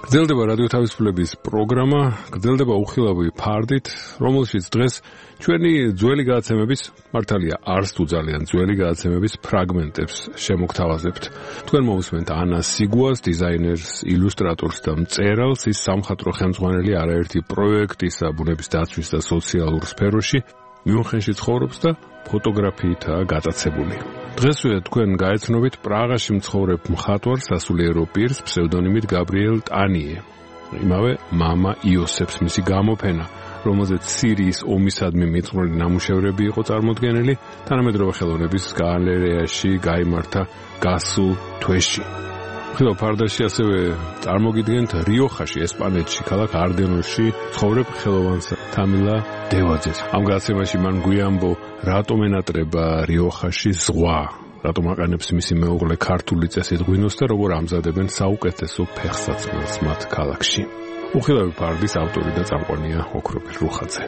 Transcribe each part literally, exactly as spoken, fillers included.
გრძელდება რადიო თავისუფლების პროგრამა, გრძელდება უხილავი ფარდით, რომელშიც დღეს ჩვენი ძველი გადაცემების, მართალია არც თუ ძალიან ძველი გადაცემების ფრაგმენტებს შემოგთავაზებთ. თქვენ მოусმენთ ანას სიგუას, დიზაინერს, ილუსტრატორს და მწერალს, ის სამხატვრო ხელმძღვანელი არაერთი პროექტისა ბუნების დაცვის და სოციალურ სფეროში, მიუნხენში ცხოვრობს და ფოტოგრაფიითაა გატაცებული. დღესვე თქვენ გაეცნობით პრაღაში მცხოვრებ მხატვარ სასულიერო პირს ფსევდონიმით გაბრიელ ტანიე. იმავე მამა იოსებს მისი გამოფენა, რომელზეც სირიის ომისადმი მიწყვრილი ნამუშევრები იყო წარმოდგენილი, თანამედროვე ხელოვნების გალერეაში გაიმართა გასულ თვეში. ხილავ ფარდაში ასევე წარმოგიდგენთ რიოხაში, ესპანეთში, ქალაქ არდენოში ცხოვრებ ხელოვანსა თამილა დევაძეს. ამ გადაცემაში მან გვიამბო, რატომ ენატრება რიოხაში ზღვა, რატომ აყენებს მისი მეუღლე ქართული წესით ღვინოს და როგორ ამზადებენ საუკეთესო ფეხსაცმელს მათ ქალაქში. უხილავი ფარდის ავტორი და წამყვანია ოქროპირ რუხაძე.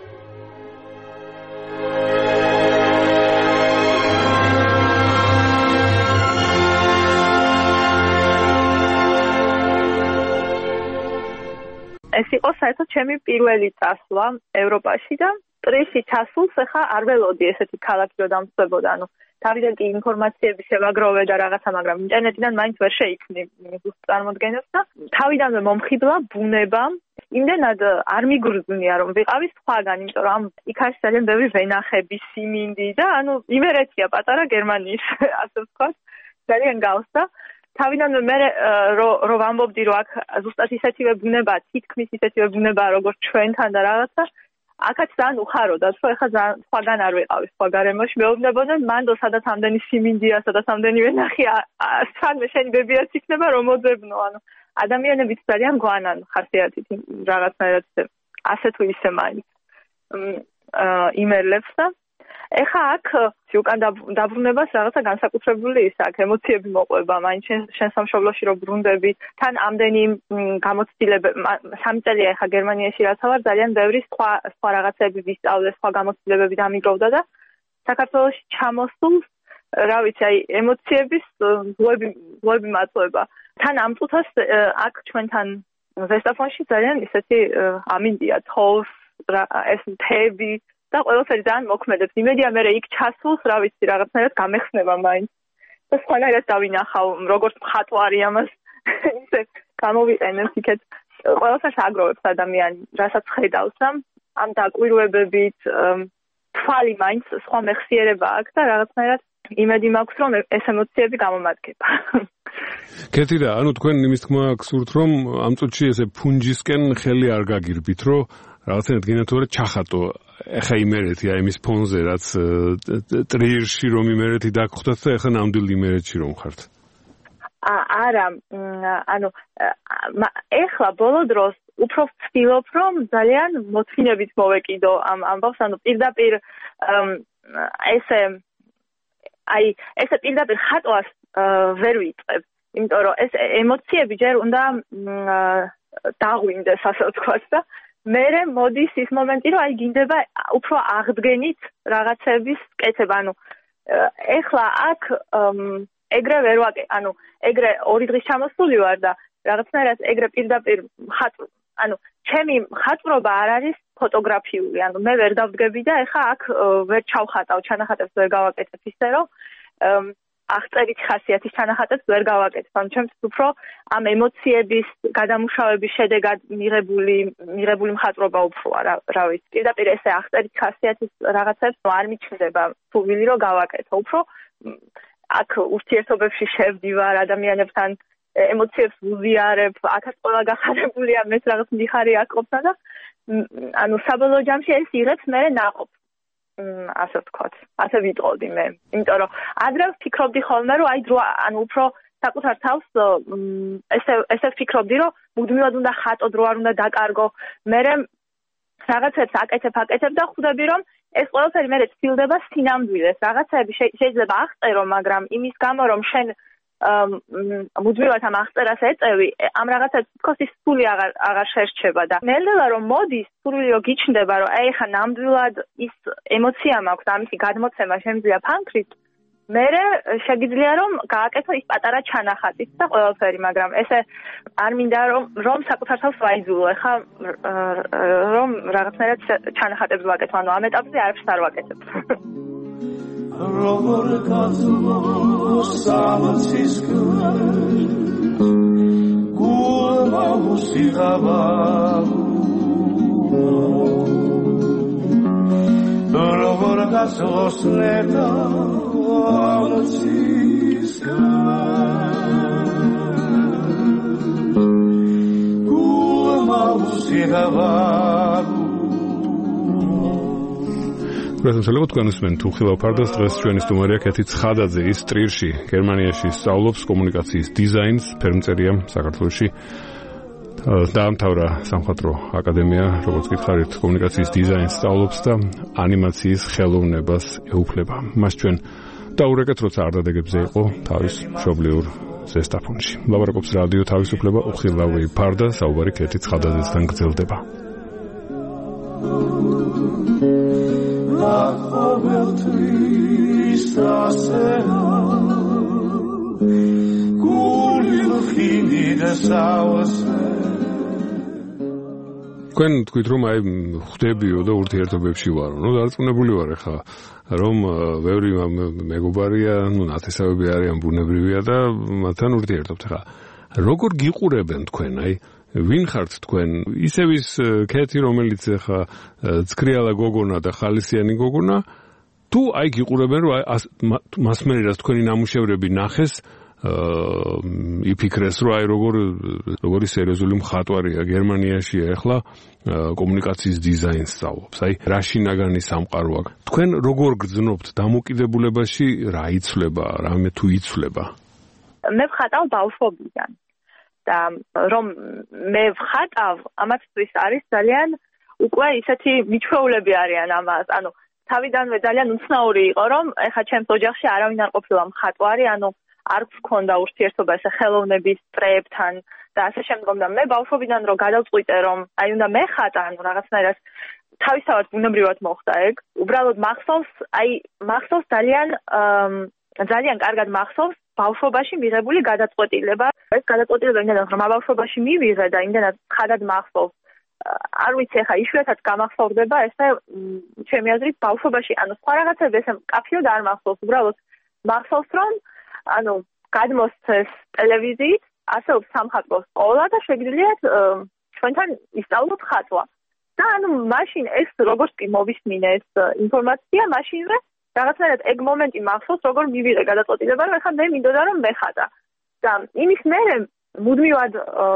ეს იყო საერთოდ ჩემი პირველი წასვლა ევროპაში და ტრიში ჩასულს ახლა არ ველოდი ესეთი ქალაქი რომ დამწვებოდა, ანუ თავიდან კი ინფორმაციები შევაგროვე და რაღაცა, მაგრამ ინტერნეტიდან მაინც ვერ შეიქმნი წარმოდგენას და თავიდანვე მომხიბლა ბუნება. იმდენად არ მიგრძნია რომ ვიყავი სხვაგან, იმიტომ რომ იქაში ძალიან ბევრი ვენახები, სიმინდი და ანუ იმერეთია პატარა გერმანიის, ასე ვთქვათ, ძალიან გავს და თავიდანვე მე რო ვამბობდი რომ აქ ზუსტად ისეთივე ბუნება, თითქმის ისეთივე ბუნება როგორც ჩვენთან და რაღაცა, აქაც ძალიან უხაროდა, რომ ეხლა ძალიან სხვაგან არ ვიყავი, სხვა გარემოში. მეუბნებოდნენ, მანდო სადაც ამდენი სიმინდია, სადაც ამდენი ვენახია, სანმე შენი ბებიაც იქნება რომ მოძებნო, ანუ ადამიანებიც ძალიან გვანან ხასიათით რაღაცნაირად ასე თუ ისე მაინც იმერლებს და ეხა აქ უკან დაბრუნებას რაღაცა განსაკუთრებული ის აქ ემოციები მოყვება, მაინც შენ სამშობლოში რო ბრუნდები, თან ამდენი გამოცდილებები, სამი წელია ეხა გერმანიაში რაცა ვარ, ძალიან ბევრი სხვა სხვა რაღაცები ვისწავლე, სხვა გამოცდილებები დამიგროვდა და საქართველოში ჩამოსულს, რა ვიცი, აი ემოციების ზღვები ზღვები მაწვება. თან ამ წუთას აქ ჩვენთან ზესტაფონში ძალიან ისეთი ამინდია, თოვს, ეს მთები და ყველაფერი ძალიან მოქმედებს. იმედია მე იქ ჩასულს, რა ვიცი, რაღაცნაირად გამეხსნება მაინც. და სხვანაირად დავინახავ, როგორც მხატვარი ამას ისე გამოვიყენებს იქეთ. ყველაფერს აგროვებს ადამიანი, რასაც ხედავს და ამ დაკვირვებებით თვალი მაინც სხვა მეხსიერება აქვს და რაღაცნაირად იმედი მაქვს, რომ ეს ემოციები გამომადგება. კეთილი, ანუ თქვენ იმის თქმა გსურთ, რომ ამ წუთში ესე ფუნჯისკენ ხელი არ გაგირბით, რომ რაღაცნაირად გინათორე ჩახატო ეხა იმერეთი აი იმის ფონზე, რაც ტრიერში რომ იმერეთი დაგხვდათ და ეხა ნამდვილ იმერეთში რომ ხართ. არა, ანუ ეხლა ბოლო დროს უფრო ვცდილობ, რომ ძალიან მოთმინებით მოვეკიდო ამ ამბავს, ანუ პირდაპირ ესე აი ესე პირდაპირ ხატვას ვერ ვიწყებ, იმიტომ რომ ეს ემოციები ჯერ უნდა დაღვინდეს, ასე ვთქვათ და მერე მოდის ის მომენტი, რომ აი გინდება უფრო აღდგენით რაღაცების კეთება, ანუ ეხლა აქ ეგრე ვერ ვაკე, ანუ ეგრე ორი დღის ჩამოსული ვარ და რაღაცნაირად ეგრე პირდაპირ ხატვ, ანუ ჩემი ხატვრობა არ არის ფოტოგრაფიული, ანუ მე ვერ დავდგები და ეხლა აქ ვერ ჩავხატავ, ჩანახატებს ვერ გავაკეთებ ისე, რომ აღწერით ხასიათის ჩანახატებს ვერ გავაკეთებ. ანუ ჩემს უფრო ამ ემოციების გადამუშავების შედეგად მიღებული მიღებული მხატვრობა უფროა, რა ვიცი. პირდაპირ ესე აღწერით ხასიათის რაღაცებს არ მიჩნდება სურვილი რომ გავაკეთო. უფრო აქ ურთიერთობებში შევდივარ ადამიანებთან, ემოციებს ვუზიარებ, აქაც ყველა გახარებულია, მეც რაღაც მიხარი აკობსა და ანუ საბოლოო ჯამში ეს იღებს მე ნაყოფს. ასე ვთქვათ, ასე ვიტყოდი მე. იმიტომ რომ ადრე ვფიქრობდი ხოლმე, რომ აი დრო, ანუ უფრო საკუთარ თავს ესე ესე ვფიქრობდი, რომ მუდმივად უნდა ხატო, დრო არ უნდა დაკარგო. მე რაღაცებს აკეთებ, აკეთებ და ხვდები, რომ ეს ყველაფერი მე ცდილდება სინამდვილეს. რაღაცები შეიძლება აღწერო, მაგრამ იმის გამო, რომ შენ მუდმივად ამ აღწერას ეწევი, ამ რაღაცებს თქოს ის სული აღარ აღარ შერჩება და ნელ-ნელა რომ მოდის, სული რომ გიჩნდება, რომ აი ხა ნამდვილად ის ემოცია მაქვს, ამისი გადმოცემა შემიძლია ფანქრით, მე შეგიძლია რომ გააკეთო ის პატარა ჩანახატიც და ყველაფერი, მაგრამ ესე არ მინდა რომ რომ საკუთარ თავს ვაიძულო, ეხა რომ რაღაცნაირად ჩანახატებს ვაკეთო, ანუ ამ ეტაპზე არაფერს არ ვაკეთებ. როგორ გაზმოს სამცის გულმა უსიღავა როგორ გაზმოს ნეტა სამცის გულმა უსიღავა პროფესორ თქვენსმენ თუ ხილავ ფარდას დღეს ჩვენი სტუმარია კეთი ცხადაძე, ის ტრირში, გერმანიაში სწავლობს კომუნიკაციის დიზაინს, ფერმწერია საქართველოში. დაამთავრა სამხატვრო აკადემია, როგორც გითხარით, კომუნიკაციის დიზაინს სწავლობს და ანიმაციის ხელოვნებას ეუფლება. მას ჩვენ დაურეკეთ, როცა არდადეგებზე იყო თავის მშობლიურ ზესტაფონში. ლაპარაკობს რადიო თავისუფლება, უხილავი ფარდა, საუბარი კეთი ცხადაძესთან გრძელდება. ყოველთვის ასეა გული ხინდი და საოცრე თქვენ თქვით რომ აი ხვდებიო და ურთიერთობებში ვარო, ნუ დარწმუნებული ვარ ხა რომ ბევრი მეგობარია, ნუ ნათესავები არიან, ბუნებრივია და მათთან ურთიერთობთ ხა. როგორ გიყურებენ თქვენ აი ვინ ხართ თქვენ? ისევ ის კეთი, რომელიც ხა ცქრიალა გოგონა და ხალისიანი გოგონა, თუ აი გიყურებენ რომ მასმერას თქვენი ნამუშევრები ნახეს, იფიქრეს რომ აი როგორ როგორი სერიოზული მხატვარია გერმანიაში ახლა კომუნიკაციის დიზაინს სწავლობს. აი რა შინაგანი სამყარო აქვს. თქვენ როგორ გძნობთ დამოკიდებულებაში რა იცვლება, რამე თუ იცვლება? მე ვხატავ ბავშვობიდან. და რომ მე ვხატავ, ამათთვის არის ძალიან უკვე ისეთი მიჩვეულები არიან ამას. ანუ თავიდანვე ძალიან უცნაური იყო, რომ ეხა ჩემს ოჯახში არავინ არ ყოფილა მხატვარი, ანუ არ გქონდა ურთიერთობა ესე ხელოვნების წრეებთან და ასე შემდგომ და მე ბავშვობიდან რომ გადავწყვიტე, რომ აი უნდა მეხატა, ანუ რაღაცნაირად თავისთავად ბუნებრივად მოხდა ეგ. უბრალოდ მახსოვს, აი მახსოვს ძალიან ძალიან კარგად მახსოვს ბავშვობაში მიღებული გადაწყვეტილება. ეს გადაწყვეტილება იმდენად რომ ბავშვობაში მივიღე და იმდენად ხადად მახსოვს. არ ვიცი, ახლა იშვიათად გამახსოვდება ესე ჩემი აზრით ბავშვობაში, ანუ სხვა რაღაცები ესე მკაფიოდ არ მახსოვს, უბრალოდ მახსოვს რომ ანუ გადმოსცეს ტელევიზიით, ასეულს სამხატვრო სკოლა და შეგიძლიათ ჩვენთან ისწავლოთ ხატვა. და ანუ მაშინ ეს როგორც კი მოვისმინე ეს ინფორმაცია, მაშინვე რაღაცნაირად ეგ მომენტი მახსოვს, როგორ მივიღე გადაწყვეტილება, რომ ეხლა მე მინდოდა რომ მეხატა. და იმის მერე მუდმივად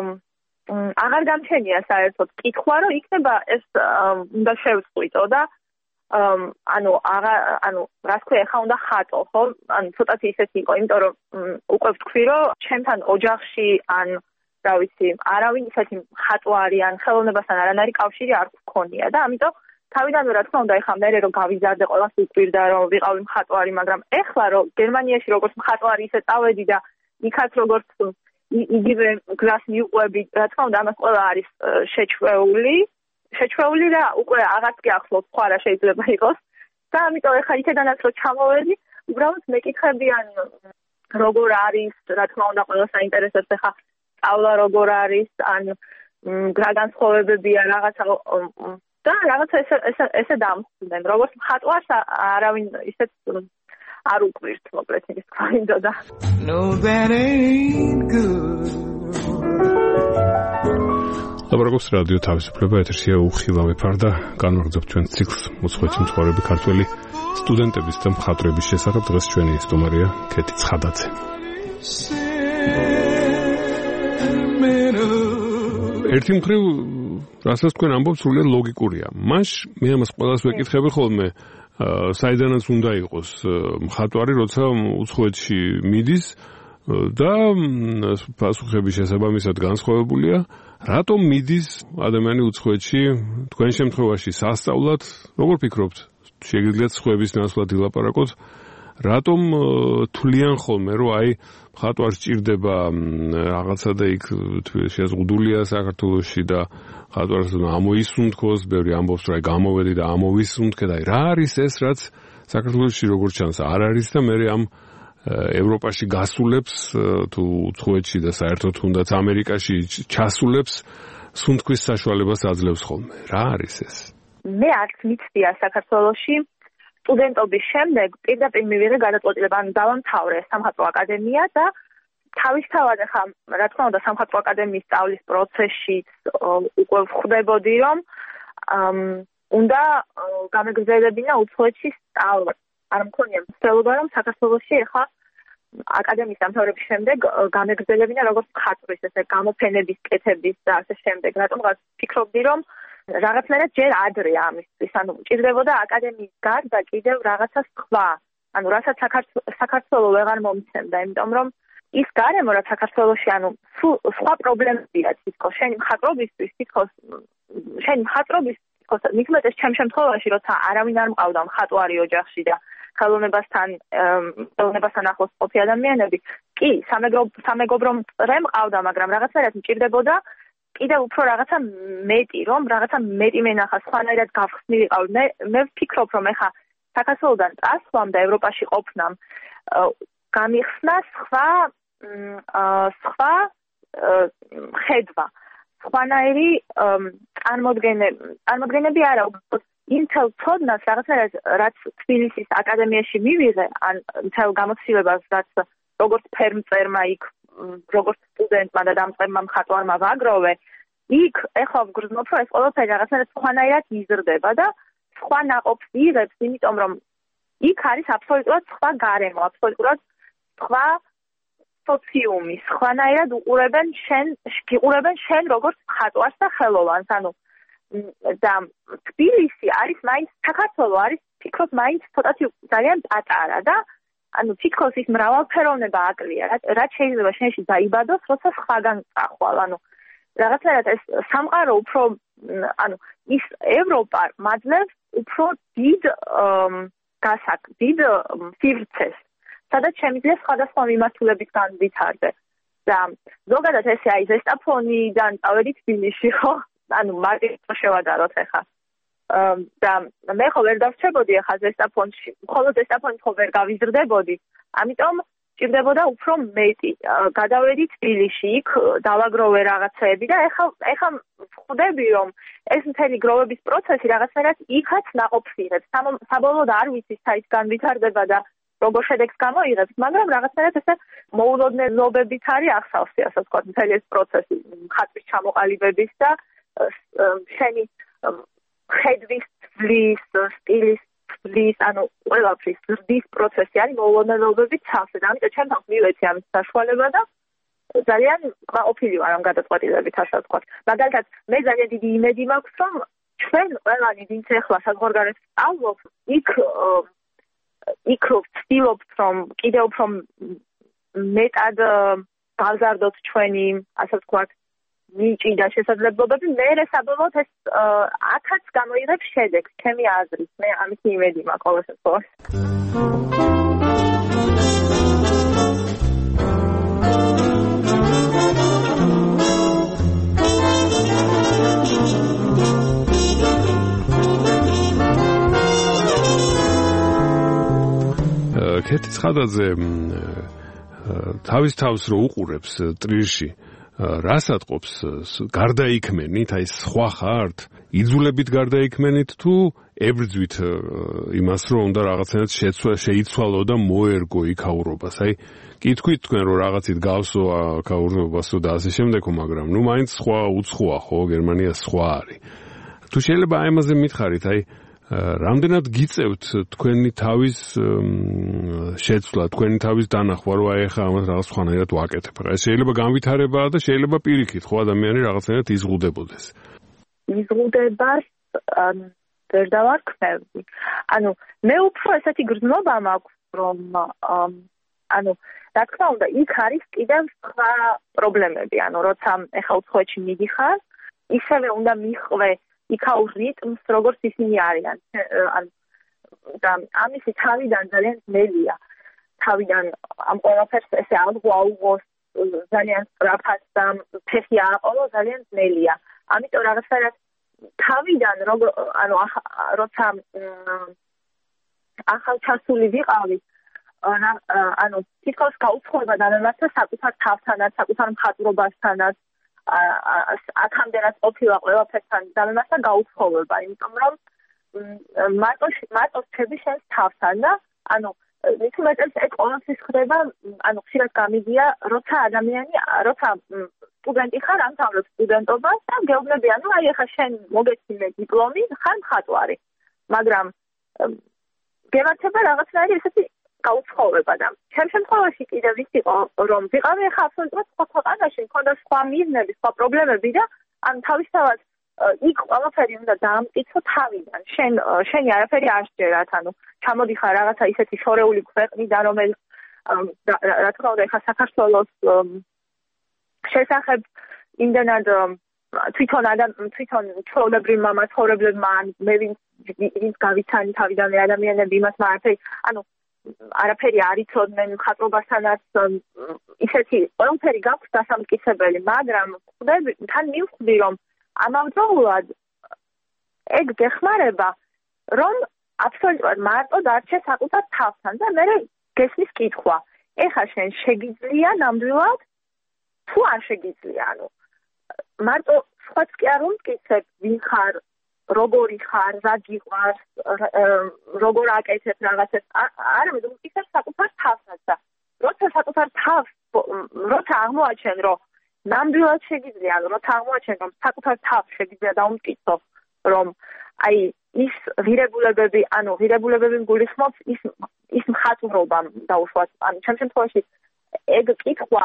აღარ გამჩენია საერთოდ კითხვა, რომ იქნება ეს უნდა შევწყვიტო და ანუ აღარ ანუ რა თქვია, ეხლა უნდა ხატო, ხო? ანუ ცოტათი ისეთი იყო, იმიტომ რომ უკვე ვთქვი, რომ ჩემთან ოჯახში ან რა ვიცი, არავინ ისეთი ხატვარი ან ხელოვნებასთან არანაირი კავშირი არ გქონია და ამიტომ თავიდანვე რა თქმა უნდა, ეხლა მე რომ გავიზარდე, ყველას უყვირდა რომ ვიყავი მხატვარი, მაგრამ ეხლა რომ გერმანიაში როგორც მხატვარი ისე წავედი და იქაც როგორც იგივე გზას მივყვები, რა თქმა უნდა, ამას ყველა არის შეჩვეული, შეჩვეული და უკვე აღარც გიახსოვს სხვა რა შეიძლება იყოს. და ამიტომ ეხლა იქედანაც რომ ჩამოვედი, უბრალოდ მეკითხებიან როგორ არის, რა თქმა უნდა, ყველას აინტერესებს ეხლა სწავლა როგორ არის, ან რა განსხვავებებია, რაღაცა და რაღაცა ესე ესე ესე დამხდნენ. როგორც მხატვარს არავინ ისეთ არ უყვირთ, მოკლედ ის თქვა მინდოდა. No that ain't good. ლაპარაკობს რადიო თავისუფლება, ეთერშია უხილავი ფარდა, განვაგრძობთ ჩვენ ციკლს უცხოეთი მცხოვრები ქართველი სტუდენტების და მხატვრების შესახებ. დღეს ჩვენი სტუმარია კეთი ცხადაძე. ერთი მხრივ რასაც თქვენ ამბობთ სრულიად ლოგიკურია. მაშ მე ამას ყველას ვეკითხები ხოლმე, საიდანაც უნდა იყოს მხატვარი, როცა უცხოეთში მიდის და პასუხები შესაბამისად განსხვავებულია. რატომ მიდის ადამიანი უცხოეთში, თქვენ შემთხვევაში სასწავლად, როგორ ფიქრობთ? შეგიძლიათ სხვების ნაცვლად ილაპარაკოთ? რატომ თვლიან ხოლმე, რომ აი მხატვარს ჭირდება რაღაცა და იქ შეზღუდულია საქართველოში და მხატვარს ამოისუნთქოს, ბევრი ამბობს, რომ აი გამოვედი და ამოვისუნთქე და აი რა არის ეს, რაც საქართველოში როგორც ჩანს არ არის და მე ამ ევროპაში გასულებს თუ უცხოეთში და საერთოდ თუნდაც ამერიკაში ჩასულებს სუნთქვის საშუალებას აძლევს ხოლმე. რა არის ეს? მე არც მიცდია საქართველოში სტუდენტობის შემდეგ პირდაპირ მივიღე გადაწყვეტილება, ანუ დავამთავრე სამხატვრო აკადემია და თავისთავად ახლა რა თქმა უნდა სამხატვრო აკადემიის სწავლის პროცესში უკვე ვხვდებოდი, რომ უნდა გამეგრძელებინა უცხოეთში სწავლა. არ მქონია მცდელობა, რომ საქართველოში ახლა აკადემიის დამთავრების შემდეგ გამეგრძელებინა როგორც მხატვრის, ესე გამოფენების, კეთების და ასე შემდეგ. რატომღაც ფიქრობდი, რომ რაღაცნაირად ჯერ ადრეა ამისთვის. ანუ ჭირდებოდა აკადემიის გარდა კიდევ რაღაცა სხვა. ანუ რასაც საქართველო ვეღარ მომცემდა, იმიტომ რომ ის გარემო რაც საქართველოში, ანუ სხვა პრობლემებია თითქოს შენი მხატვრობისთვის, თითქოს შენი მხატვრობის თითქოს მithumetes ჩემ შემთხვევაში, როცა არავინ არ მყავდა მხატვარი ოჯახში და ხელოვნებასთან ხელოვნებასთან ახლოს ყოფი ადამიანები, კი, სამეგობრო მწრე მყავდა, მაგრამ რაღაცნაირად მჭირდებოდა კიდევ უფრო რაღაცა მეტი, რომ რაღაცა მეტი მენახა, სხვანაირად გავხსნილიყავ. მე მე ვფიქრობ, რომ ეხა საქართველოდან წასვლამ და ევროპაში ყოფნამ გამიხსნა სხვა სხვა ხედვა, სხვანაირი წარმოდგენები არა, უბრალოდ ინთელ ცოდნას რაღაცნაირად რაც თბილისის აკადემიაში მივიღე, ან მთელ გამოცდილებას რაც როგორც ფერმწერმა იქ როგორც სტუდენტმა და დამწყებმა მხატვარმა ვაგროვე, იქ ეხლა ვგრძნობ, რომ ეს ყველაფერი რაღაცნაირად სხვანაირად იზრდება და სხვა ნაყოფს იღებს, იმიტომ რომ იქ არის აბსოლუტურად სხვა გარემო, აბსოლუტურად სხვა სოციუმი, სხვანაირად უყურებენ შენ, გიყურებენ შენ როგორც მხატვარს და ხელოვანს, ანუ და თბილისი არის მაინც საქართველო არის თითქოს მაინც ცოტათი ძალიან პატარა და ანუ თითქოს ის მრავალფეროვნება აკლია, რაც შეიძლება შენში დაიბადოს, როცა სხვაგან წახვალ. ანუ რაღაცნაირად ეს სამყარო უფრო ანუ ის ევროპა მაძლევს უფრო დიდ გასაკ, დიდ სივრცეს, სადაც შემიძლია სხვადასხვა მიმართულებით განვითარდე. და ზოგადად ესე აი ზესტაფონიდან წავედი თბილისში, ხო? ანუ მაგით შევადაროთ ახლა. და მე ხო ვერ დავრჩებოდი ახლა ზესტაფონში, მხოლოდ ზესტაფონით ხო ვერ გავიზრდებოდი. ამიტომ ჭირდებოდა უფრო მეტი. გადავედი თბილისში, იქ დავაგროვე რაღაცეები და ახლა ახლა ვხვდები, რომ ეს მთელი გროვების პროცესი რაღაცნაირად იქაც ნაყოფს იღებს. საბოლოოდ არ ვიცი საით განვითარდება და როგორ შედეგს გამოიღებს, მაგრამ რაღაცნაირად ესე მოულოდნელობებით არის ახსავსი, ასე ვთქვათ, მთელი ეს პროცესი მხატვრის ჩამოყალიბების და შენი ხედვის თვლის, სტილის თვლის, ანუ ყველაფრის ზრდის პროცესი არის მოულოდნელობებით ცალსე. ამიტომ ჩემ თავს მივეცი ამის საშუალება და ძალიან ყოფილი ვარ ამ გადაწყვეტილებით, ასე ვთქვათ. მაგალითად, მე ძალიან დიდი იმედი მაქვს, რომ ჩვენ ყველანი, ვინც ახლა საზღვარგარეთ სწავლობ, იქ იქ ვცდილობთ, რომ კიდევ უფრო მეტად გავზარდოთ ჩვენი, ასე ვთქვათ, ნიჭი და შესაძლებლობები. მე საბოლოოდ ეს აქაც გამოიღებს შედეგს, ჩემი აზრით. მე ამით იმედი მაქვს ყოველ შემთხვევაში. კეთი ცხადაძე თავის თავს რო უყურებს ტრირში, რას ატყობს? გარდაიქმენით, აი სხვა ხართ? იძულებით გარდაიქმენით თუ ებრძვით იმას, რომ უნდა რაღაცნაირად შეიცვალო და მოერგო იქაურობას? აი კითხვით თქვენ რომ რაღაცით გავსო აქაურობასო და ასე შემდეგ, მაგრამ ნუ მაინც სხვა უცხოა, ხო, გერმანია სხვა არის. თუ შეიძლება აი ამაზე მითხარით, აი რამდენად გიწევთ თქვენი თავის შეცვლა, თქვენი თავის დანახვა, რომ აი ახლა ამას რაღაც სხვანაირად ვაკეთებ. ეს შეიძლება განვითარებაა და შეიძლება პირიქით, ხო, ადამიანი რაღაცნაირად იზღუდებოდეს. იზღუდებას ვერ დავარქმევდი. ანუ მე უფრო ესეთი გრძნობა მაქვს, რომ ანუ რა თქმა უნდა, იქ არის კიდევ სხვა პრობლემები. ანუ როცა ახლა უცხოეთში მიდიხარ, ისევე უნდა მიხვე იქაურ რიტმს, როგორც ისინი არიან. და ამისი თავიდან ძალიან ძნელია. თავიდან ამ ყველაფერს ესე ალღო აუღოს ძალიან სწრაფად და ფეხი ააყოლო ძალიან ძნელია. ამიტომ რაღაცნაირად თავიდან ანუ როცა ახალ ჩასული ვიყავი ანუ თითქოს გაუცხოება დამემართა საკუთარ თავთანაც, საკუთარ მხატვრობასთანაც, აქამდენაც ყოფილა ყველაფერთან დამემართა გაუცხოება, იმიტომ რომ მარტო მარტო რჩები შენს თავთან და ანუ მით უმეტეს ეს ყოველთვის ხდება, ანუ ხშირად გამიგია, როცა ადამიანი, როცა სტუდენტი ხარ, ამთავრებს სტუდენტობას და გეუბნები, ანუ აი ახლა შენ მოგეცინე დიპლომი, ხარ მხატვარი, მაგრამ გემართება რაღაცნაირი ესეთი გაუცხოება და ჩემ შემთხვევაში კიდევ ის იყო, რომ ვიყავი ახლა აბსოლუტურად სხვა ქვეყანაში, მქონდა სხვა მიზნები, სხვა პრობლემები და ან თავისთავად იქ ყველაფერი უნდა დაამტკიცო თავიდან. შენ შენი არაფერი არ შეერათ, ანუ ჩამოდიხარ რაღაცა ისეთი შორეული ქვეყნიდან, რომელიც რა თქმა უნდა ახლა საქართველოს შესახებ იმდენად თვითონ ადამ თვითონ ჩვეულებრივმა მაცხოვრებლებმა მე ვინც გავიცანი თავიდანვე ადამიანები იმას მარაფერი ანუ არაფერი არ იცოდნენ მხატვრობასთანაც ისეთი ყველაფერი გაქვს დასამტკიცებელი, მაგრამ ხვდები თან მივხვდი რომ ამავდროულად ეგ გეხმარება რომ აბსოლუტურად მარტო დარჩე საკუთარ თავთან და მე გესმის კითხვა ეხლა შენ შეგიძლია ნამდვილად თუ არ შეგიძლია ანუ მარტო სხვაც კი არ უმტკიცებ ვინ ხარ როგორი ხარ, რა გიყვარს, როგორ აკეთებ რაღაცებს, არამედ უმტკიცებ საკუთარ თავსაც და როცა საკუთარ თავს, როცა აღმოაჩენ, რომ ნამდვილად შეგიძლია, როცა აღმოაჩენ, რომ საკუთარ თავს შეგიძლია დაუმტკიცო, რომ აი ის ღირებულებები, ანუ ღირებულებები გულისხმობს ის ის მხატვრობა დაუშვათ, ანუ ჩემ შემთხვევაში ეგ კითხვა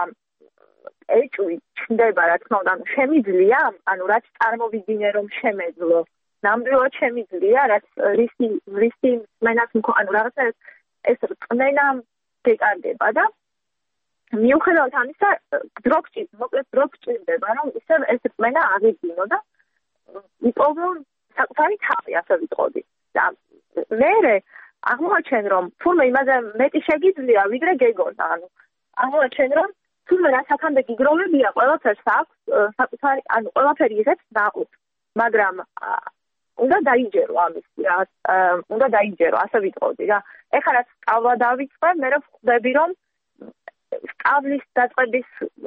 ეჭვი ჩნდება, რა თქმა უნდა, ანუ შემიძლია, ანუ რაც წარმოვიდგინე, რომ შემეძლო ნამდვილად შემიძლია, რაც რისი რისი მენაც ანუ რაღაცა ეს წმენა გეკარგება და მიუხედავად ამისა დროგჭი, მოკლედ დროგჭირდება, რომ ისევ ეს წმენა აღიდგინო და იპოვო საკუთარი თავი, ასე ვიტყოდი. და მერე აღმოაჩენ, რომ თურმე იმაზე მეტი შეგიძლია, ვიდრე გეგონა, ანუ აღმოაჩენ, რომ თურმე რაც აქამდე გიგროვებია, ყველაფერს აქვს საკუთარი, ანუ ყველაფერი იღებს ნაყოფს, მაგრამ უნდა დაიჯერო ამის რა, უნდა დაიჯერო, ასე ვიტყოდი რა. ეხლა რაც სწავლა დავიწყე, მე ვხვდები, რომ სწავლის დაწყების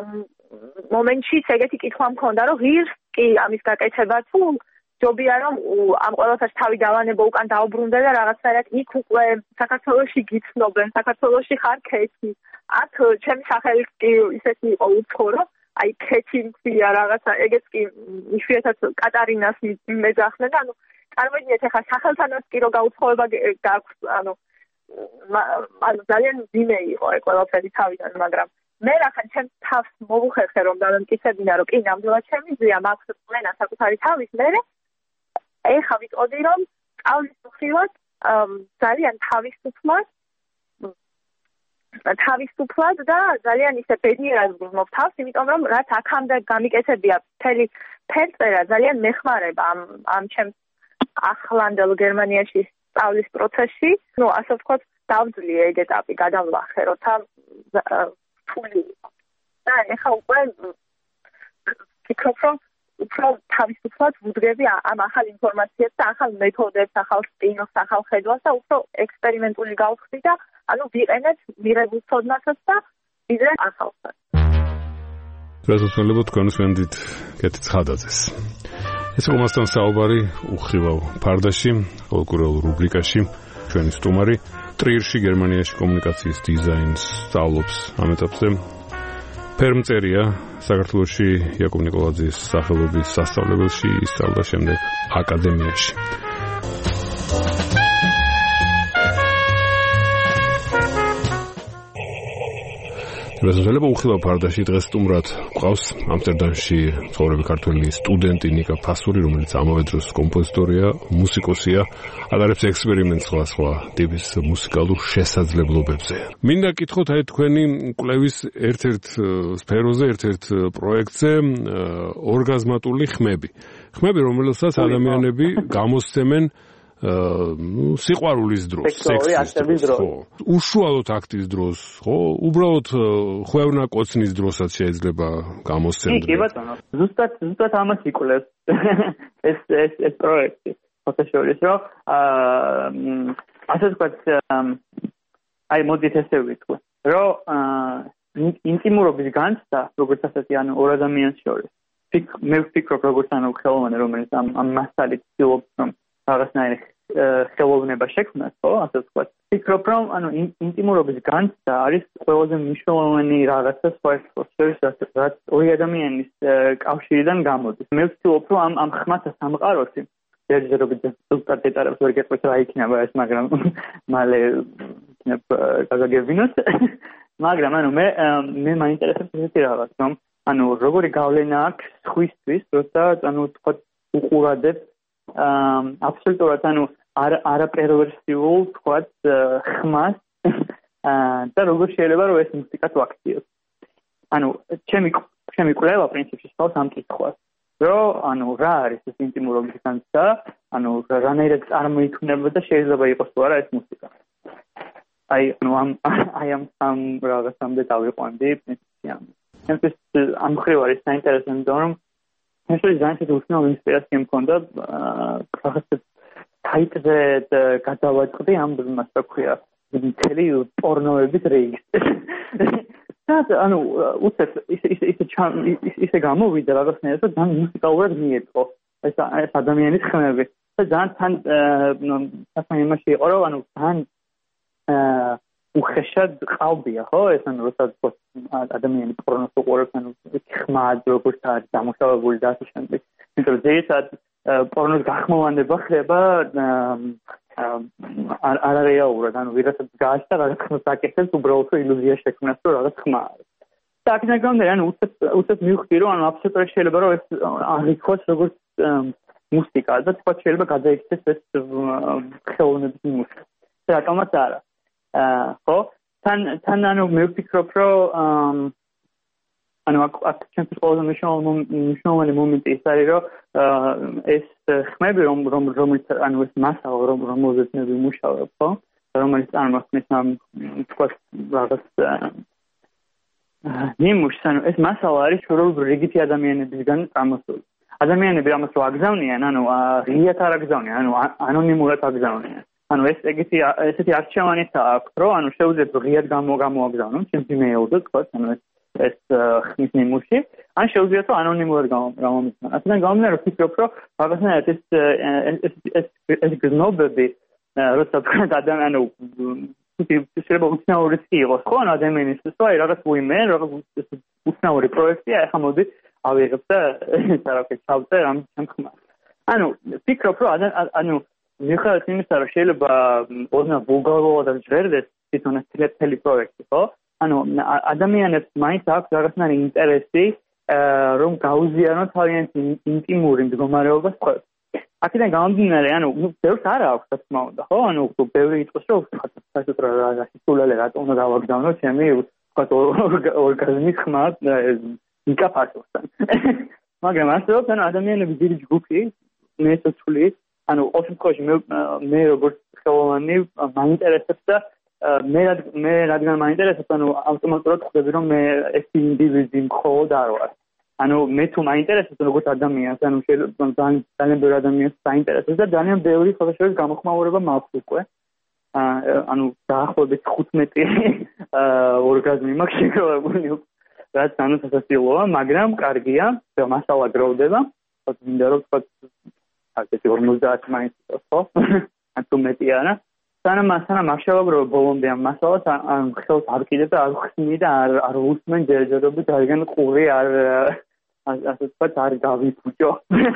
მომენტში ეგეთი კითხვა მქონდა, რომ ღირს კი ამის გაკეთება თუ ჯობია რომ ამ ყველაფერს თავი დავანებო უკან დაუბრუნდე და რაღაცნაირად იქ უკვე საქართველოში გიცნობენ, საქართველოში ხარ ქეთი. აქ ჩემი სახელიც კი ისეთი იყო უცხო, აი ქეთი მქვია რაღაცა, ეგეც კი იშვიათად კატარინას მეძახდნენ და ანუ წარმოიდგინეთ ახლა სახელთანაც კი რო გაუცხოება გაქვს, ანუ ანუ ძალიან ძიმე იყო ეგ ყველაფერი თავიდან, მაგრამ მე ახლა ჩემ თავს მოვუხერხე რომ დავემტკიცებინა, რომ კი ნამდვილად შემიძლია მაქვს წმენა საკუთარი თავის, მე ეხლა ვიტყოდი რომ სწავლის მხრივად ძალიან თავისუფლად თავისუფლად და ძალიან ისე ბედნიერად ვგრძნობ თავს, იმიტომ რომ რაც აქამდე გამიკეთებია მთელი ფერწერა ძალიან მეხმარება ამ ამ ჩემს ახლანდელ გერმანიაში სწავლის პროცესში. ნუ ასე ვთქვათ, დავძლიე ეგ ეტაპი, გადავლახე, როცა რთული იყო. და ეხლა უკვე ვფიქრობ, რომ უფრო თავისუფლად ვუდგები ამ ახალ ინფორმაციებს და ახალ მეთოდებს, ახალ სტილს, ახალ ხედვას და უფრო ექსპერიმენტული გავხდი და ანუ ვიყენებ მიღებულ ცოდნასაც და ვიდრე ახალსაც. რასოსველებო თქვენსვენდით კეთი ცხადაძეს. ეს რომასთან საუბარი უხრივავ ფარდაში, კულტურულ რუბრიკაში, ჩვენი სტუმარი ტრიერში გერმანიაში კომუნიკაციის დიზაინს სწავლობს ამ ეტაპზე. ფერმწერია საქართველოში იაკობ ნიკოლაძის სახელობის სასწავლებელში, ისწავლა შემდეგ აკადემიაში. რასოსველებო უხილავ ფარდაში დღეს სტუმრად გვყავს ამსტერდამში მცხოვრები ქართველი სტუდენტი ნიკა ფასური, რომელიც ამავე დროს კომპოზიტორია, მუსიკოსია, ატარებს ექსპერიმენტს სხვა ტიპის მუსიკალურ შესაძლებლობებზე. მინდა გითხოთ აი თქვენი კვლევის ერთ-ერთ სფეროზე, ერთ-ერთ პროექტზე ორგაზმატული ხმები. ხმები, რომელსაც ადამიანები გამოსცემენ ну, სიყვარულის დროს, სექსის დროს, ხო. უშუალოდ აქტის დროს, ხო? უბრალოდ ხვევნა კოცნის დროსაც შეიძლება გამოსცემდეს. კი, ბატონო. ზუსტად, ზუსტად ამას იკვლევს ეს ეს ეს პროექტი. ფოტოშოპის, რომ აა ასე ვთქვათ, აი მოდით ესე ვიტყვი, რომ ინტიმურობის განცდა, როგორც ასეთი, ანუ ორ ადამიანს შორის, მე ვფიქრობ, როგორც ანუ ხელოვანი, რომელიც ამ ამ მასალით ცდილობს, რომ რაღაცნაირი ხელოვნება შექმნას, ხო, ასე ვთქვათ. ვფიქრობ, რომ ანუ ინტიმურობის განცდა არის ყველაზე მნიშვნელოვანი რაღაცა სხვადასხვა შორის, რაც ორი ადამიანის კავშირიდან გამოდის. მე ვცდილობ, რომ ამ ამ ხმათა სამყაროში ჯერჯერობით ზუსტად დეტალებს ვერ გეტყვით რა იქნება ეს, მაგრამ მალე იქნებ გაგაგებინოთ. მაგრამ ანუ მე მე მაინტერესებს ესეთი რაღაც, რომ ანუ როგორი გავლენა აქვს სხვისთვის, როცა ანუ თქვა უყურადებ აბსოლუტურად ანუ არაპერვერსიულ თქვა ხმას და როგორ შეიძლება რომ ეს მუსიკა თუ აქციოს. ანუ ჩემი ჩემი კვლევა პრინციპში სწავს ამ კითხვას. რომ ანუ რა არის ეს ინტიმურობის განცდა, ანუ რანაირად წარმოიქმნება და შეიძლება იყოს თუ არა ეს მუსიკა. აი, ანუ ამ აი ამ სამ რაღაცამდე დავიყვანდი პრინციპში ამ. ეს ამ მხრივ არის საინტერესო, რომ ეს არის ძალიან უცნაური ინსპირაცია მქონდა რაღაცა საიტზე გადავაწყდი ამ მას რა ქვია, მთელი პორნოების რეესტრი. და ანუ უცებ ისე ისე ისე გამოვიდა რაღაცნაირად და ძალიან მუსიკალურად მიეწყო ეს ეს ადამიანის ხმები და ძალიან თან საქმე იმაში იყო რომ ანუ ძალიან უხეშად ყალბია ხო ეს ანუ როდესაც ადამიანი პორნოს უყურებს ანუ ხმა როგორც არის დამუშავებული და ასე შემდეგ. იმიტომ რომ ზეცად პორნოს გახმოვანება ხდება არ არარეალურად, ანუ ვიღაცაც გააშთა რაღაც ხმას აკეთებს, უბრალოდ ილუზია შექმნას, რომ რაღაც ხმა არის. და აქედან გამომდინარე, ანუ უცებ უცებ მივხვდი, რომ ანუ აბსოლუტურად შეიძლება რომ ეს არ იქოს როგორც მუსიკა და თქვა შეიძლება გადაიქცეს ეს ხელოვნების მუსიკა. რატომაც არა. ხო? თან თან ანუ მე ვფიქრობ, რომ ანუ აქ ჩემთვის ყველაზე მნიშვნელოვანი მომენტი ის არის, რომ ეს ხმები, რომ რომელიც ანუ ეს მასალა, რომელზეც მე ვიმუშავებ, ხო? რომელიც წარმოქმნის ამ თქვა რაღაც ნიმუშს, ანუ ეს მასალა არის ჩვეულებრივ რიგითი ადამიანებისგან წამოსული. ადამიანები ამას რო აგზავნიან, ანუ ღიად არ აგზავნიან, ანუ ანონიმურად აგზავნიან. ანუ ეს ეგეთი ესეთი არჩევანითაა აქვს, რომ ანუ შეუძლია ღიად გამოაგზავნონ ჩემს იმეილზე, თქვა, ანუ ეს ეს ხმის ნიმუში, ან შეუძლია რომ ანონიმურად გამომიწვიონ. ასეთან გამომდინარე, ვფიქრობ, რომ რაღაცნაირად ეს ეს ეს ეს გზნობები, როცა ადამიანი ანუ შეიძლება უცნაური იყოს, ხო, ანუ ადამიანისთვის, რომ აი რაღაც უიმე, რაღაც უცნაური პროექტია, ახლა მოდი ავიღებ და საერთოდ ჩავწერ ამ ხმას. ანუ ვფიქრობ, რომ ანუ მიუხედავად იმისა, რომ შეიძლება ოდნავ ვულგარულად ჟღერდეს თვითონ ეს მთელი პროექტი, ხო? ანუ ადამიანებს მაინც აქვს რაღაცნაირი ინტერესი რომ გაუზიარონ თავიანთ ინტიმური მდგომარეობა სხვებს. აქედან გამომდინარე, ანუ ბევრს არ აქვს რა თქმა უნდა, ხო? ანუ ბევრი იტყვის, რომ საერთოდ რა სულელე რატომ უნდა გავაგზავნო ჩემი ვთქვათ ორგაზმის ხმა მიკაფასოსთან. მაგრამ ასე რომ ანუ ადამიანები დიდი ჯგუფი, მე სოციალური, ანუ ყოველ შემთხვევაში მე მე როგორც ხელოვანი მაინტერესებს და მე მე რადგან მაინტერესებს, ანუ ავტომატურად ხვდები, რომ მე ეს ინდივიდი მხოლოდ არ ვარ. ანუ მე თუ მაინტერესებს როგორც ადამიანს, ანუ შეიძლება ძალიან ბევრი ადამიანს საინტერესებს და ძალიან ბევრი ხალხის გამოხმაურება მაქვს უკვე. ანუ დაახლოებით ხუთმეტი ორგაზმი მაქვს შეგროვებული, რაც ანუ სასაცილოა, მაგრამ კარგია, მასალა გროვდება, თქო მინდა რომ თქვა ასეთი ორმოცდაათ მაინც ხო? ან თუ მეტი არა. სანამ სანამ არ შევაგროვო ბოლომდე ამ მასალას, ან ხელს არ კიდე და არ ხსნი და არ არ უსმენ ჯერჯერობით არგან ყური არ ასე ვთქვათ არ გავიფუჭო.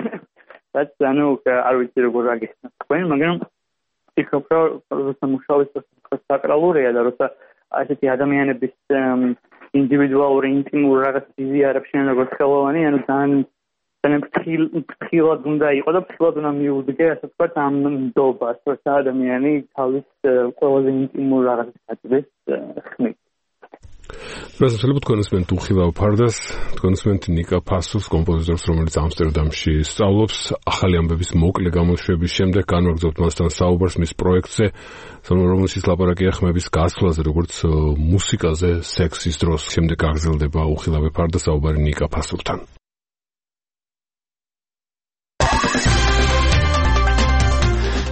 რაც ანუ არ ვიცი როგორ აგიხსნა თქვენ, მაგრამ ვფიქრობ, რომ როცა მუშაობის პროცესი საკრალურია და როცა ასეთი ადამიანების ინდივიდუალური ინტიმური რაღაც იზიარებს შენ როგორც ხელოვანი, ანუ ძალიან ძალიან ფრთხილად უნდა იყო და ფრთხილად უნდა მიუდგე, ასე ვთქვათ, ამ ნდობას, როცა ადამიანი თავის ყველაზე ინტიმურ რაღაცას აწვდის ხმით. Разумеется, თქვენსმენ დუხილავ ფარდას, თქვენსმენ ნიკა ფასუს, კომპოზიტორს, რომელიც ამსტერდამში სწავლობს, ახალი ამბების მოკლე გამოშვების შემდეგ განვაგრძობთ მასთან საუბარს მის პროექტზე, რომელშიც ლაპარაკია ხმების გასვლაზე, როგორც მუსიკაზე, სექსის დროს. შემდეგ გაგრძელდება უხილავე ფარდა საუბარი ნიკა ფასურთან.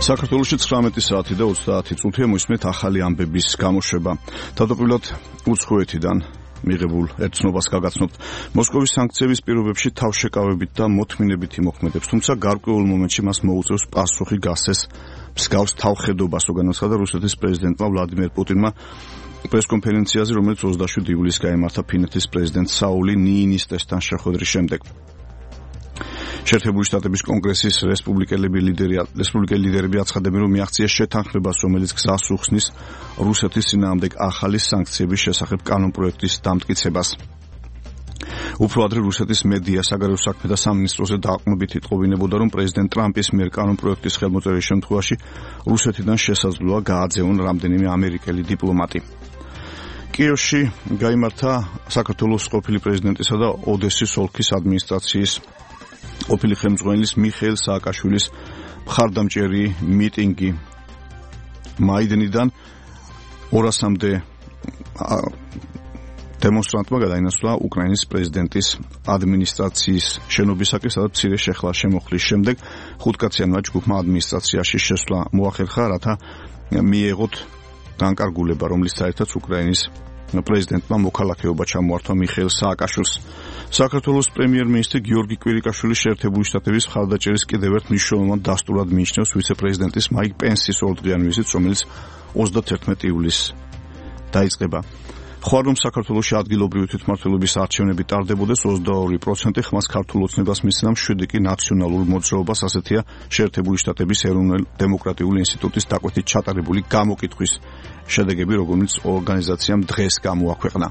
საქართველოში ცხრამეტი საათი და ოცდაათი წუთია მოისმენთ ახალი ამბების გამოშვება. თავდაპირველად უცხოეთიდან მიღებულ ერთცნობას გაგაცნობთ. მოსკოვის სანქციების პირობებში თავშეკავებით და მოთმინებით იმოქმედებს, თუმცა გარკვეულ მომენტში მას მოუწევს პასუხი გასცეს მსგავს თავხედობას, განაცხადა რუსეთის პრეზიდენტმა ვლადიმერ პუტინმა პრესკონფერენციაზე, რომელიც ოცდაშვიდი ივლისს გაიმართა ფინეთის პრეზიდენტ საული ნიინისტესთან შეხვედრის შემდეგ. შეერთებული შტატების კონგრესის რესპუბლიკელები ლიდერი რესპუბლიკელი ლიდერები აცხადებენ, რომ მიაღწია შეთანხმებას, რომელიც გზას უხსნის რუსეთის წინააღმდეგ ახალი სანქციების შესახებ კანონპროექტის დამტკიცებას. უფრო ადრე რუსეთის მედია საგარეო საქმეთა სამინისტროზე დაყრდნობით იტყობინებოდა, რომ პრეზიდენტ ტრამპის მიერ კანონპროექტის ხელმოწერის შემთხვევაში რუსეთიდან შესაძლოა გააძევონ რამდენიმე ამერიკელი დიპლომატი. კიევში გაიმართა საქართველოს ყოფილი პრეზიდენტისა და ოდესის ოლქის ადმინისტრაციის ყოფილი ხელმძღვანელის მიხეილ სააკაშვილის მხარდამჭერი მიტინგი. მაიდნიდან ორასამდე დემონსტრანტმა გადაინაცვლა უკრაინის პრეზიდენტის ადმინისტრაციის შენობისაკენ, სადაც მცირე შეხლა შემოხლის შემდეგ ხუთკაციანმა ჯგუფმა ადმინისტრაციაში შესვლა მოახერხა, რათა მიეღოთ განკარგულება, რომლის საერთოდ უკრაინის პრეზიდენტმა მოქალაქეობა ჩამოართვა მიხეილ სააკაშვილს. საქართველოს პრემიერ-მინისტრი გიორგი კვირიკაშვილი შეერთებული შტატების მხარდაჭერის კიდევ ერთ მნიშვნელოვან დასტურად მიიჩნევს ვიცე-პრეზიდენტის მაიკ პენსის ორდღიანი ვიზიტს, რომელიც ოცდათერთმეტი ივლისს დაიწყება. ხوار რომ საქართველოში ადგილობრივი თვითმმართველობის არჩევნები ტარდებოდეს, ოცდაორი პროცენტი ხმას ქართულ ოცნებას მისცემს, შვიდი კი ნაციონალურ მოძრაობას, ასეთია შეერთებული შტატების ეროვნულ-დემოკრატიული ინსტიტუტის დაკვეთით ჩატარებული გამოკითხვის შედეგები, რომელიც ორგანიზაციამ დღეს გამოაქვეყნა.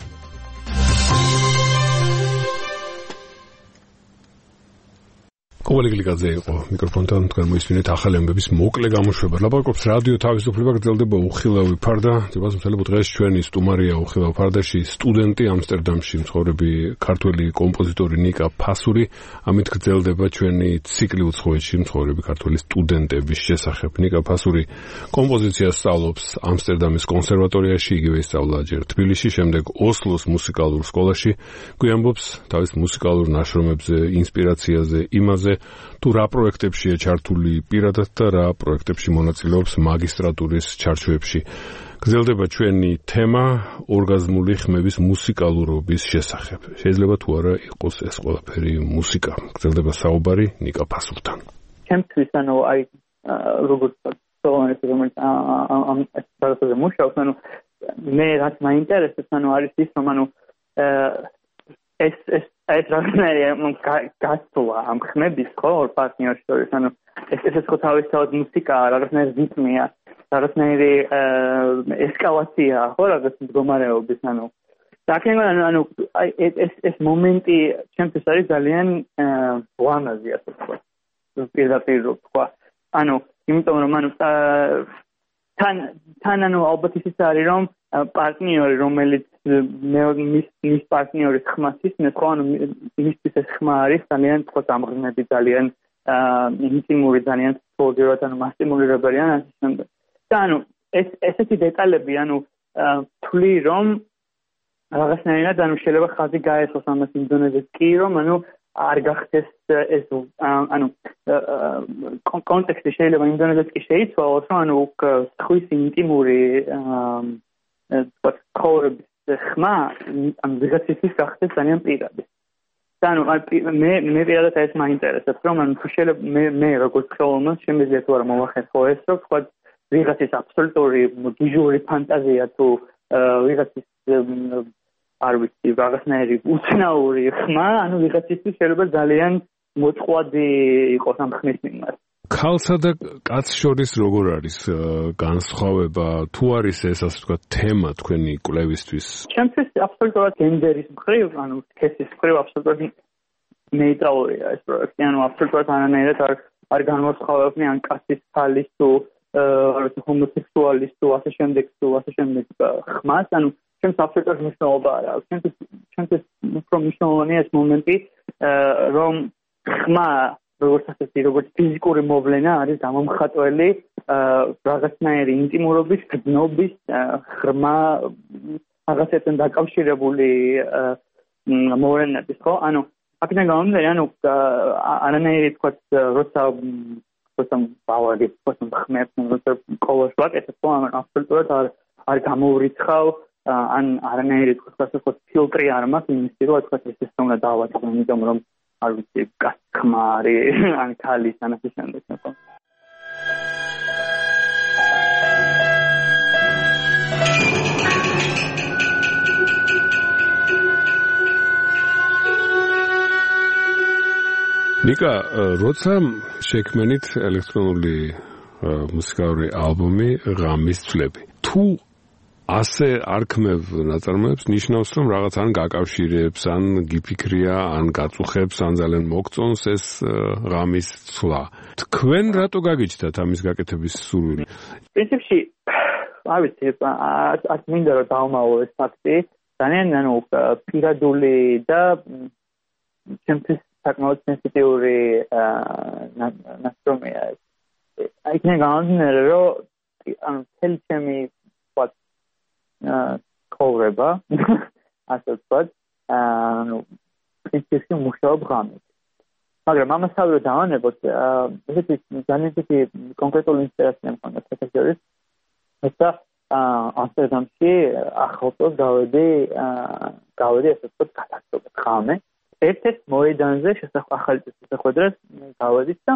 კოვალიგლიკაძე იყო მიკროფონთან, თქვენ მოისმინეთ ახალი ამბების მოკლე გამოშვება. ლაპარაკობს რადიო თავისუფლება, გრძელდება უხილავი ფარდა. ძებას მსალებ დღეს ჩვენი სტუმარია უხილავ ფარდაში სტუდენტი ამსტერდამში მცხოვრები ქართველი კომპოზიტორი ნიკა ფასური. ამით გრძელდება ჩვენი ციკლი უცხოეთში მცხოვრები ქართველი სტუდენტების შესახებ. ნიკა ფასური კომპოზიციას სწავლობს ამსტერდამის კონსერვატორიაში, იგივე ისწავლა ჯერ თბილისში, შემდეგ ოსლოს მუსიკალურ სკოლაში. გვიამბობს თავის მუსიკალურ ნაშრომებზე, ინსპირაციაზე, იმაზე თუ რა პროექტებშია ჩართული პირადად და რა პროექტებში მონაწილეობს მაგისტრატურის ჩარჩოებში. გრძელდება ჩვენი თემა ორგაზმული ხმების მუსიკალურობის შესახებ. შეიძლება თუ არა იყოს ეს ყველაფერი მუსიკა. გრძელდება საუბარი ნიკა ფასურთან. ჩემთვის ანუ აი როგორც სოლონეთი რომელიც ამ სპეციალურ მუშაობს, ანუ მე რაც მაინტერესებს, ანუ არის ის, რომ ანუ ეს ეს ეს რაღაცნაირი გასწვლა ამ ხმების ხო ორ პარტნიორს შორის, ანუ ეს ეს ხო თავისთავად მუსიკაა, რაღაცნაირი რიტმია, რაღაცნაირი ესკალაცია ხო რაღაც მდგომარეობის, ანუ საკენგან ანუ ეს ეს მომენტი ჩემთვის არის ძალიან ლამაზი, ასე ვთქვათ, პირდაპირ ვთქვა, ანუ იმიტომ რომ ანუ თან თან ანუ ალბათ ისიც არის რომ პარტნიორი რომელიც მის მის პარტნიორის ხმას ისმის, ხო ანუ მისთვის ეს ხმა არის ძალიან თქო ამღრნები, ძალიან ინტიმური, ძალიან სპორტიურად ანუ მასტიმულირებელი ან ასე შემდეგ. და ანუ ეს ესეთი დეტალები ანუ თვლი რომ რაღაცნაირად ანუ შეიძლება ხაზი გაესვას ამას იმ დონეზე კი რომ ანუ არ გახდეს ეს ანუ კონტექსტი შეიძლება იმ დონეზე კი შეიცვალოს, რომ ანუ ხვის ინტიმური ცხოვრების ხმა ამ ვიღაცისთვის გახდეს ძალიან პირადი. და ანუ მე მე პირადად ეს მაინტერესებს, რომ ანუ თუ შეიძლება მე მე როგორც ხელოვნებას შემიძლია თუ არა მოვახერხო ეს, რომ თქვა ვიღაცის აბსოლუტური გიჟური ფანტაზია თუ ვიღაცის არ ვიცი რაღაცნაირი უცნაური ხმა, ანუ ვიღაცისთვის შეიძლება ძალიან მოწყვლადი იყოს ამ ხმის მიმართ. ქალსა და კაცს შორის როგორ არის განსხვავება, თუ არის ეს ასე ვთქვათ თემა თქვენი კვლევისთვის? ჩემთვის აბსოლუტურად გენდერის მხრივ, ანუ სქესის მხრივ აბსოლუტურად ნეიტრალურია ეს პროექტი, ანუ აბსოლუტურად არანაირად არ არ განვასხვავებენ ან კაცის ქალის თუ აა ჰომოსექსუალის თუ ასე შემდეგ თუ ასე შემდეგ ხმას, ანუ ჩემს აბსოლუტურად მნიშვნელობა არ აქვს. ჩემთვის ჩემთვის უფრო მნიშვნელოვანია ეს მომენტი, რომ ხმა როგორც ასეთი, როგორც ფიზიკური მოვლენა არის გამომხატველი რაღაცნაირი ინტიმურობის, გრძნობის, ღრმა რაღაცებთან დაკავშირებული მოვლენების, ხო? ანუ აქედან გამომდინარე, ანუ არანაირი თქვა, როცა ხოსამ ბავადებს, ხოსამ ხმებს, როცა კოლოს ვაკეთებ, ამ აბსოლუტურად არ არ გამოვრიცხავ, ან არანაირი თქვა ფილტრი არ მაქვს იმისი, რომ თქვა ეს ეს უნდა დავაწყო, იმიტომ რომ არ ვიცი, გასხმარი, ან ქალის ან ასე შემდეგ. ნიკა, როცა შექმნით ელექტრონული მუსიკალური ალბომი ღამის წლები, თუ ასე არ ქმნებ ნაწარმოებს, ნიშნავს, რომ რაღაც ან გაკავშირებს, ან გიფიქრია, ან გაწუხებს, ან ძალიან მოგწონს ეს ღამის ცვლა. თქვენ რატო გაგიჩნდათ ამის გაკეთების სურვილი? პრინციპში, არ ვიცი, არ მინდა რომ დავმაო ეს ფაქტი, ძალიან ანუ პირადული და ჩემთვის საკმაოდ სენსიტიური ნასტრომია. იქნება გამომდინარე, რომ ანუ თელი ჩემი ცხოვრება, ასე ვთქვათ, ანუ პრინციპში მუშაობ ღამით. მაგრამ ამასავე რომ დავანებოთ, ესეთი ძალიან ისეთი კონკრეტული ინტერესია მქონდა პროფესორის, ესა ამსტერდამში ახალწლად გავედი, გავედი ასე ვთქვათ, გადასწრებად ღამე. ერთ-ერთ მოედანზე ახალი წლის შესახვედრას გავედით და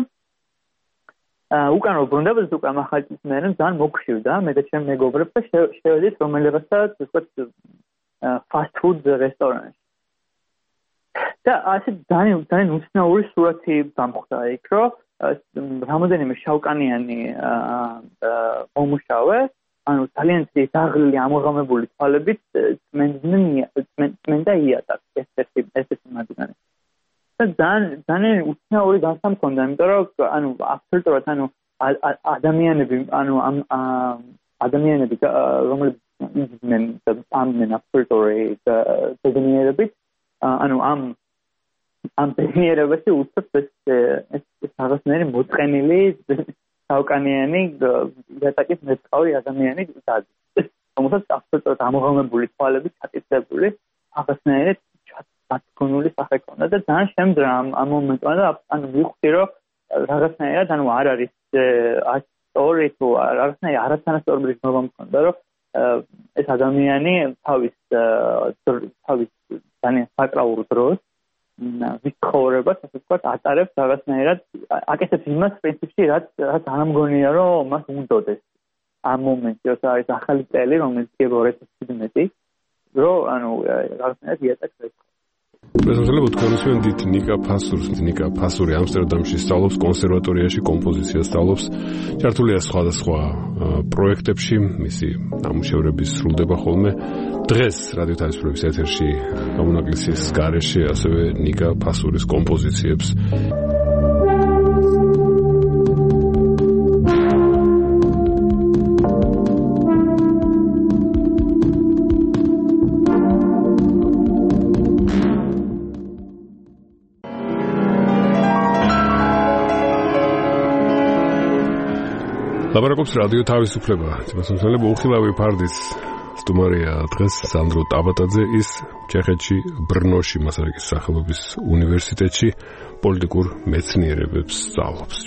უკან რომ ბრუნდებოდით უკან ახალი წლის მერე ძალიან მოგხვდა მე და ჩემი მეგობრები და შევედით რომელიღაცა ვთქვათ fast food რესტორანში. და ასე ძალიან ძალიან უცნაური სურათი გამხდა იქ, რომ რამოდენიმე შავკანიანი მომუშავე, ანუ ძალიან დაღლილი ამოღამებული თვალებით წმენდა იატაკს ეს-ერთი ეს-ერთი მათგანი. და ძალიან ძალიან უცნაური განსა მქონდა, იმიტომ რომ ანუ აბსოლუტურად ანუ ადამიანები ანუ ამ ადამიანები რომლებიც იძნენ და ამენ აბსოლუტური ბედნიერებით ანუ ამ ამ ბედნიერებაში უცებ ეს ეს რაღაცნაირი მოწყენილი შავკანიანი იატაკის მეწყავი ადამიანი დადის. რომელსაც აბსოლუტურად ამოღამებული თვალები ჩატიცებული რაღაცნაირი ჩატკუნული სახე ქონდა და ძალიან შემძრა ამ მომენტში და ანუ ვიხდი რომ რაღაცნაირად ანუ არ არის ასწორი თუ რაღაცნაირი არათანასწორობის ნორმა მქონდა რომ ეს ადამიანი თავის თავის ძალიან საკრაულ დროს ვის ცხოვრებას ასე ვთქვათ ატარებს რაღაცნაირად აკეთებს იმას პრინციპში რაც რაც არ მგონია რომ მას უნდოდეს ამ მომენტში როცა არის ახალი წელი რომელიც ორ ათას შვიდმეტი რომ ანუ რაღაცნაირად იატაკს შესაძლოა თქვენ უსმენთ ნიკა ფასურს, ნიკა ფასური ამსტერდამში სწავლობს კონსერვატორიაში კომპოზიციას სწავლობს, ჩართულია სხვადასხვა პროექტებში, მისი ნამუშევრები სრულდება ხოლმე. დღეს რადიო თავისუფლების ეთერში გამონაკლისის გარეშე ასევე ნიკა ფასურის კომპოზიციებს ლაბარაკობს რადიო თავისუფლება. თემასმცემელი უხილავი ფარდის სტუმარია დღეს სანდრო ტაბატაძე, ის ჩეხეთში ბრნოში მასარიკის სახელობის უნივერსიტეტში პოლიტიკურ მეცნიერებებს სწავლობს.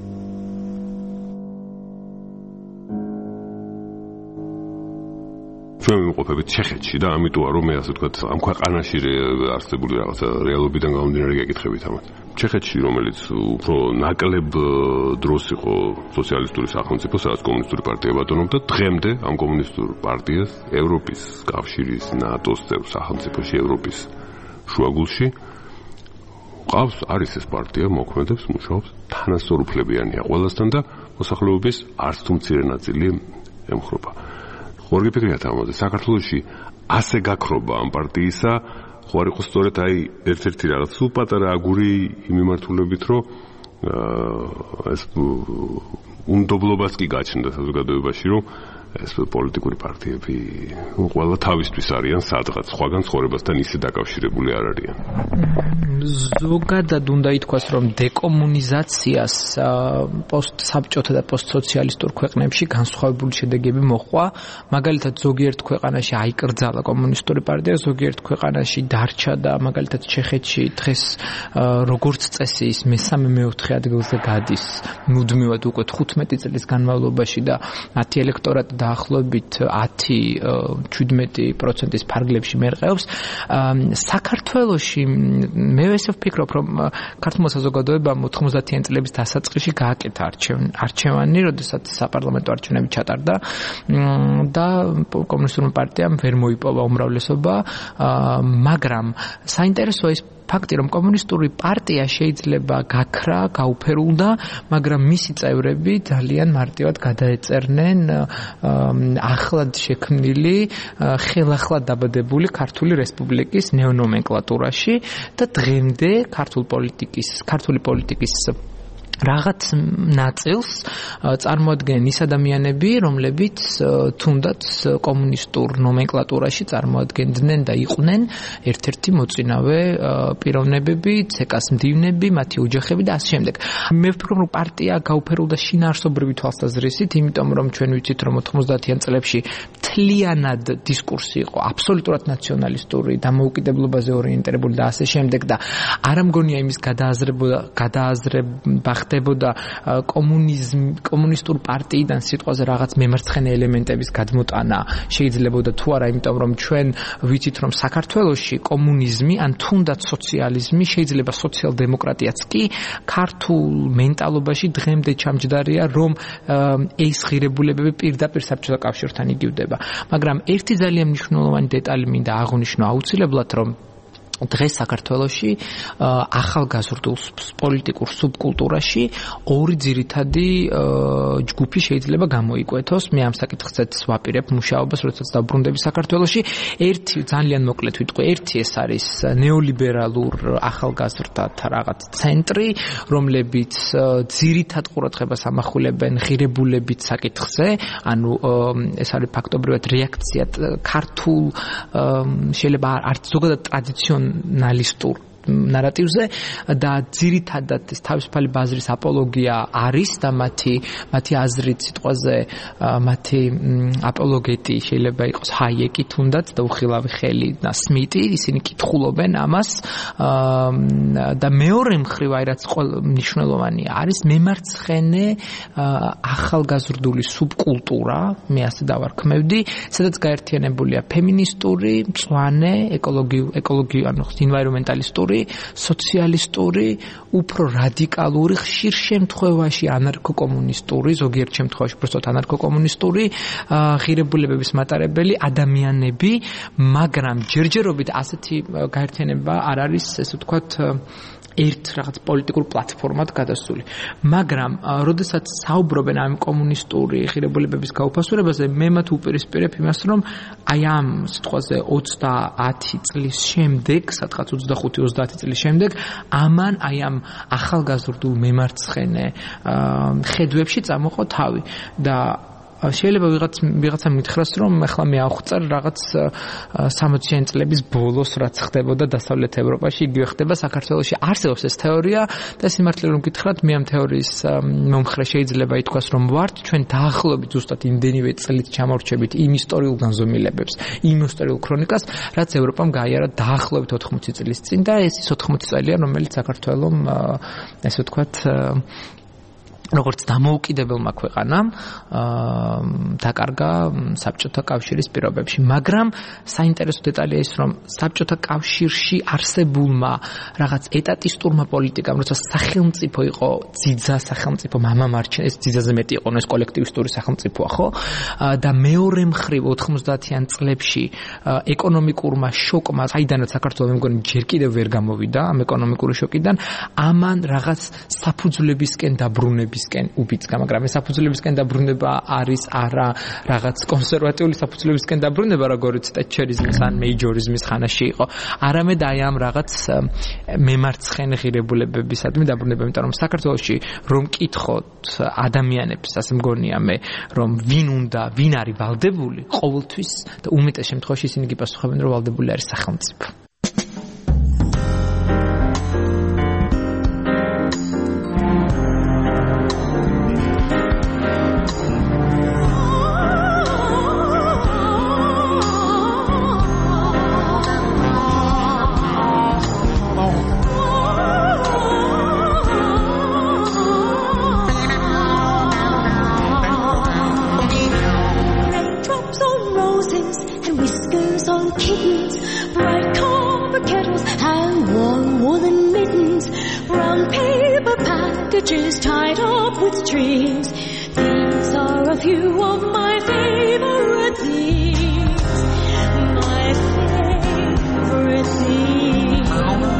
ჩვენ ვიმყოფებით ჩეხეთში და ამიტომა რომ მე ასე ვთქვათ ამ ქვეყანაში არსებული რაღაცა რეალობიდან გამომდინარე გეკითხებით ამათ. ჩეხეთში რომელიც უფრო ნაკლებ დროს იყო სოციალისტური სახელმწიფო, სადაც კომუნისტური პარტია ბატონობდა, დღემდე ამ კომუნისტურ პარტიას ევროპის კავშირის, ნატოს წევრ სახელმწიფოში, ევროპის შუაგულში ყავს არის ეს პარტია, მოქმედებს, მუშაობს, თანასწორუფლებიანია ყველასთან და მოსახლეობის არც თუ მცირე ნაწილი ემხრობა. ხوار გიფიქრიათ ამაზე, საქართველოში ასე გაქრობა ამ პარტიისა ხო არ იყო სწორედ აი ერთ-ერთი რაღაც სულ პატარა აგური მიმართულებით, რომ ეს უნდობლობას კი გაჩნდა საზოგადოებაში, რომ ეს პოლიტიკური პარტიები ყველა თავისთვის არიან სადღაც სხვაგან ცხოვრებასთან ისე დაკავშირებული არ არიან. ზოგადად უნდა ითქვას, რომ დეკომუნიზაციას პოსტსაბჭოთა და პოსტსოციალისტურ ქვეყნებში განსხვავებული შედეგები მოჰყვა. მაგალითად, ზოგიერთ ქვეყანაში აიკრძალა კომუნისტური პარტია, ზოგიერთ ქვეყანაში დარჩა და მაგალითად ჩეხეთში დღეს როგორც წესი ის მესამე მეოთხე ადგილზე გადის მუდმივად უკვე თხუთმეტი წლის განმავლობაში და მათი ელექტორატი დაახლოებით ათი შვიდმეტი პროცენტის ფარგლებში მერყეობს. საქართველოში მე ესე ვფიქრობ, რომ ქართულმა საზოგადოებამ ოთხმოცდაათიანი წლების დასაწყისში გააკეთა არჩევანი, როდესაც საპარლამენტო არჩევნები ჩატარდა და კომუნისტურმა პარტიამ ვერ მოიპოვა უმრავლესობა, მაგრამ საინტერესოა ის ფაქტი, რომ კომუნისტური პარტია შეიძლება გაქრა, გაუფერულდა, მაგრამ მისი წევრები ძალიან მარტივად გადაეწერნენ ახლად შექმნილი, ხელახლად დაბადებული ქართული რესპუბლიკის ნეონომენკლატურაში და დღემდე ქართული პოლიტიკის, ქართული პოლიტიკის რაღაც ნაწილს წარმოადგენენ ის ადამიანები, რომლებიც თუნდაც კომუნისტურ ნომენკლატურაში წარმოადგენდნენ და იყვნენ ერთ-ერთი მოწინავე პიროვნებები, ცეკას მდივნები, მათი ოჯახები და ასე შემდეგ. მე ვფიქრობ, რომ პარტია გაუფერულდა შინაარსობრივი თვალსაზრისით, იმიტომ რომ ჩვენ ვიცით, რომ ოთხმოცდაათიან წლებში მთლიანად დისკურსი იყო აბსოლუტურად ნაციონალისტური, დამოუკიდებლობაზე ორიენტირებული და ასე შემდეგ და არ მგონია იმის გადააზრება გადააზრება ხდებოდა კომუნიზმ კომუნისტურ პარტიიდან სიტყვაზე რაღაც მემარცხენე ელემენტების გადმოტანა შეიძლებოდა თუ არა, იმიტომ რომ ჩვენ ვიცით, რომ საქართველოში კომუნიზმი ან თუნდაც სოციალიზმი, შეიძლება სოციალ-დემოკრატიაც კი ქართულ მენტალობაში დღემდე ჩამჯდარია, რომ ეს ღირებულებები პირდაპირ საბჭოთა კავშირთან იგივდება. მაგრამ ერთი ძალიან მნიშვნელოვანი დეტალი მინდა აღვნიშნო აუცილებლად, რომ დღეს საქართველოში ახალგაზრდულ პოლიტიკურ სუბკულტურაში ორი ძირითადი ჯგუფი შეიძლება გამოიკვეთოს. მე ამ საკითხზეც ვაპირებ მუშაობას, როდესაც დავბრუნდები საქართველოში. ერთი ძალიან მოკლედ ვიტყვი, ერთი ეს არის ნეოლიბერალურ ახალგაზრდათა რაღაც ცენტრი, რომლებიც ძირითად ყურადღებას ამახვილებენ ღირებულებით საკითხზე, ანუ ეს არის ფაქტობრივად რეაქცია ქართულ შეიძლება არც ზოგადად ტრადიციონალურ ნალისტურ ნარატივზე და ძირითადად ეს თავისუფალი ბაზრის აპოლოგია არის და მათი მათი აზრით სიტყვაზე მათი აპოლოგეტი შეიძლება იყოს ჰაიეკი თუნდაც და უხილავი ხელი და სმიტი, ისინი კითხულობენ ამას და მეორე მხრივ აი რაც მნიშვნელოვანია არის მემარცხენე ახალგაზრდული სუბკულტურა, მე ასე დავარქმევდი, სადაც გაერთიანებულია ფემინისტური, მწვანე, ეკოლოგიური, ეკოლოგიური ანუ ინვაირომენტალისტური, სოციალისტური, უფრო რადიკალური, ხშირ შემთხვევაში ანარქო-კომუნისტური, ზოგიერთ შემთხვევაში უბრალოდ ანარქო-კომუნისტური ღირებულებების მატარებელი ადამიანები, მაგრამ ჯერჯერობით ასეთი გაერთიანება არ არის, ესე ვთქვათ, ერთ რაღაც პოლიტიკურ პლატფორმად გადასული. მაგრამ, როდესაც საუბრობენ ამ კომუნისტური ღირებულებების გაუფასურებაზე, მე მათ უპირისპირებ იმას, რომ აი ამ სიტყვაზე ოცდაათი წლის შემდეგ, სადღაც ოცდახუთი ოცდაათი წლის შემდეგ, ამან აი ამ ახალგაზრდულ მემარცხენე ხედვებში წამოყო თავი და შეიძლება ვიღაც ვიღაცა მითხრას, რომ ახლა მე ავხწარ რაღაც სამოციანი წლების ბოლოს რაც ხდებოდა დასავლეთ ევროპაში, იგივე ხდება საქართველოში. არსებობს ეს თეორია და სიმართლე რომ გითხრათ, მე ამ თეორიის მომხრე შეიძლება ითქვას, რომ ვართ, ჩვენ დაახლოებით ზუსტად იმდენივე წლით ჩამორჩებით იმ ისტორიულ განზომილებებს, იმ ისტორიულ ქრონიკას, რაც ევროპამ გაიარა დაახლოებით ოთხმოცი წლის წინ და ეს ის ოთხმოცი წელია, რომელიც საქართველომ ესე ვთქვათ როგორც დამოუკიდებელმა ქვეყანამ დაკარგა საბჭოთა კავშირის პირობებში. მაგრამ საინტერესო დეტალია ის, რომ საბჭოთა კავშირში არსებულმა რაღაც ეტატისტურმა პოლიტიკამ, როცა სახელმწიფო იყო ძიძა სახელმწიფო, მამამარჩენ, ეს ძიძაზე მეტი იყო, ეს კოლექტივისტური სახელმწიფოა, ხო? და მეორე მხრივ ოთხმოცდაათიან წლებში ეკონომიკურმა შოკმა, საიდანაც საქართველოს მე მგონი ჯერ კიდევ ვერ გამოვიდა ამ ეკონომიკური შოკიდან, ამან რაღაც საფუძვლებისკენ დაბრუნების უფლებისკენ უბიძგა, მაგრამ ეს საფუძვლებისკენ დაბრუნება არის არა რაღაც კონსერვატიული საფუძვლებისკენ დაბრუნება, როგორც ტეტჩერიზმის ან მეიჯორიზმის ხანაში იყო, არამედ აი ამ რაღაც მემარცხენე ღირებულებებისადმი დაბრუნება, იმიტომ რომ საქართველოში რომ კითხოთ ადამიანებს, ასე მგონია მე, რომ ვინ უნდა, ვინ არის ვალდებული, ყოველთვის და უმეტეს შემთხვევაში ისინი გიპასუხებენ, რომ ვალდებული არის სახელმწიფო. Tied up with strings. These are a few of my favorite things. My favorite things.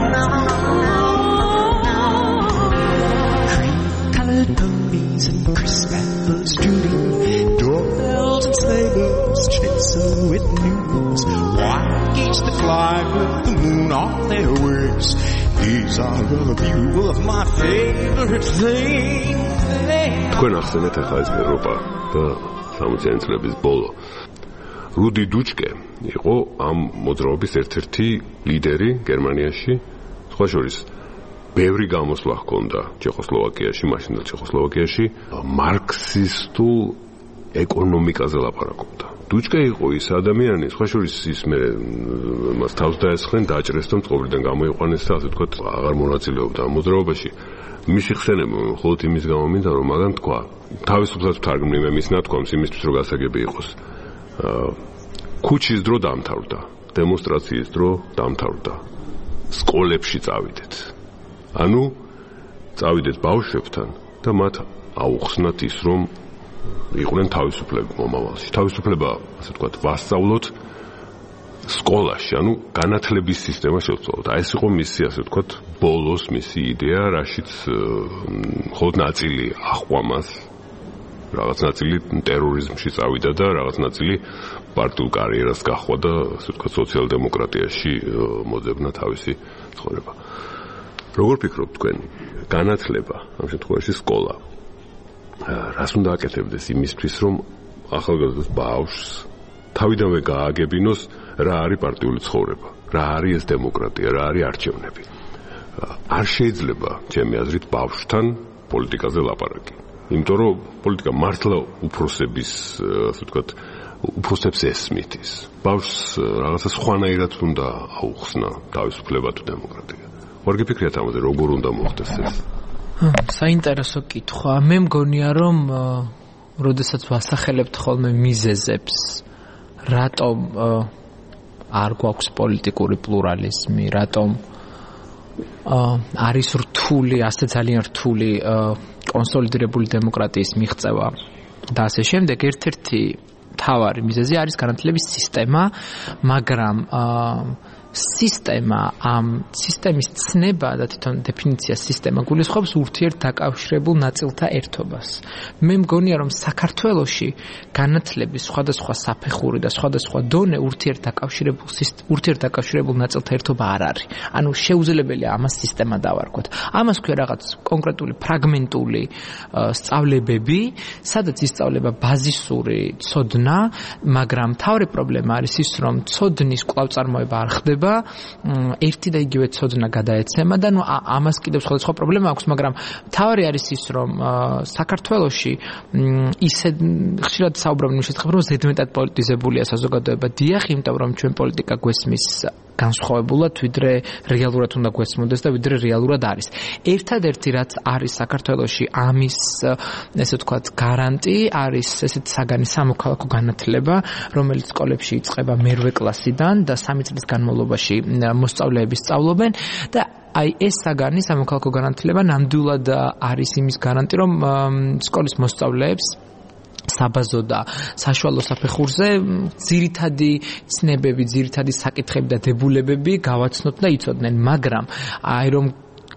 Cream-colored ponies and crisp apples drooling, doorbells and sleigh bells chasing with news. White geese that fly with the moon on their wings. These are a few of my favorite things. თქვენ ახსენეთ ახლა ეს ევროპა და სამოციანი წლების ბოლო. რუდი დუჩკე იყო ამ მოძრაობის ერთ-ერთი ლიდერი გერმანიაში. სხვა შორის ბევრი გამოსვლა ჰქონდა ჩეხოსლოვაკიაში, მაშინდელ ჩეხოსლოვაკიაში, მარქსისტულ ეკონომიკაზე ლაპარაკობდა. დუჩკე იყო ის ადამიანი, სხვა შორის ის მე მას თავს დაესხნენ, დააჭრეს და მწყობრიდან გამოიყვანეს და ასე ვთქვათ, აღარ მონაწილეობდა ამ მოძრაობაში. მისი ხსენება მხოლოდ იმის გამო მინდა, რომ მაგან თქვა, თავისუფლად ვთარგმნი მის ნათქვამს იმისთვის, რომ გასაგები იყოს. ქუჩის დრო დამთავრდა, დემონსტრაციის დრო დამთავრდა. სკოლებში წავიდეთ. ანუ წავიდეთ ბავშვებთან და მათ აუხსნათ ის, რომ იყვნენ თავისუფლები მომავალში. თავისუფლება, ასე ვთქვათ, ვასწავლოთ სკოლაში, ანუ განათლების სისტემა შევცვალოთ. აი ეს იყო მისი, ასე ვთქვათ, ბოლოს მისი იდეა, რაშიც მხოლოდ ნაწილი ახვამას, რაღაც ნაწილი ტერორიზმში წავიდა და რაღაც ნაწილი პარტიულ კარიერას გაჰყვა და, ასე ვთქვათ, სოციალ-დემოკრატიაში მოძებნა თავისი ცხოვრება. როგორ ფიქრობთ თქვენ, განათლება, ამ შემთხვევაში სკოლა, რას უნდა აკეთებდეს იმისთვის, რომ ახალგაზრდა ბავშვს თავიდანვე გააგებინოს რა არის პარტიული ცხოვრება, რა არის ეს დემოკრატია, რა არის არჩევნები. არ შეიძლება, ჩემი აზრით, ბავშვთან პოლიტიკაზე ლაპარაკი. იმიტომ რომ პოლიტიკა მართლა უფროსების, ასე ვთქვათ, უფროსებს ესმით ის. ბავშვს რაღაცა სხვანაირად უნდა აუხსნა თავისუფლება თუ დემოკრატია. ვარ გიფიქრიათ ამაზე, როგორ უნდა მოხდეს ეს? საინტერესო კითხვა. მე მგონია, რომ როდესაც ვასახელებთ ხოლმე მიზეზებს, რატომ არ გვაქვს პოლიტიკური პლურალიზმი, რატომ არის რთული, ასე ძალიან რთული კონსოლიდირებული დემოკრატიის მიღწევა და ასე შემდეგ, ერთ-ერთი მთავარი მიზეზი არის განათლების სისტემა, მაგრამ სისტემა, ამ სისტემის ცნება და თვითონ დეფინიცია სისტემა გულისხმობს ურთიერთდაკავშირებულ ნაწილთა ერთობას. მე მგონია, რომ საქართველოში განათლების სხვადასხვა საფეხური და სხვადასხვა დონე ურთიერთდაკავშირებულ ურთიერთდაკავშირებულ ნაწილთა ერთობა არ არის. ანუ შეუძლებელია ამას სისტემა დავარქვათ. ამას ქვია რაღაც კონკრეტული ფრაგმენტული სწავლებები, სადაც ისწავლება ბაზისური ცოდნა, მაგრამ მთავარი პრობლემა არის ის, რომ ცოდნის კვლავწარმოება არ ხდება. ერთი და იგივე ცოდნა გადაეცემა და ნუ ამას კიდევ სხვადასხვა პრობლემა აქვს, მაგრამ მთავარი არის ის, რომ საქართველოში ისე ხშირად საუბრობენ შესახებ, რომ ზედმეტად პოლიტიზებულია საზოგადოება. დიახ, იმიტომ რომ ჩვენ პოლიტიკა გვესმის განსხვავებულად, ვიდრე რეალურად უნდა გვესმოდეს და ვიდრე რეალურად არის. ერთადერთი რაც არის საქართველოში ამის, ესე ვთქვათ, გარანტი არის ესეთ საგანი სამოქალაქო განათლება, რომელიც სკოლებში იწყება მერვე კლასიდან და სამი წლის განმავლობაში მოსწავლეები სწავლობენ და აი ეს საგანი სამოქალაქო განათლება ნამდვილად არის იმის გარანტი, რომ სკოლის მოსწავლეებს საბაზო და საშუალო საფეხურზე ძირითადი ცნებები, ძირითადი საკითხები და დებულებები გავაცნოთ და იცოდნენ, მაგრამ აი რომ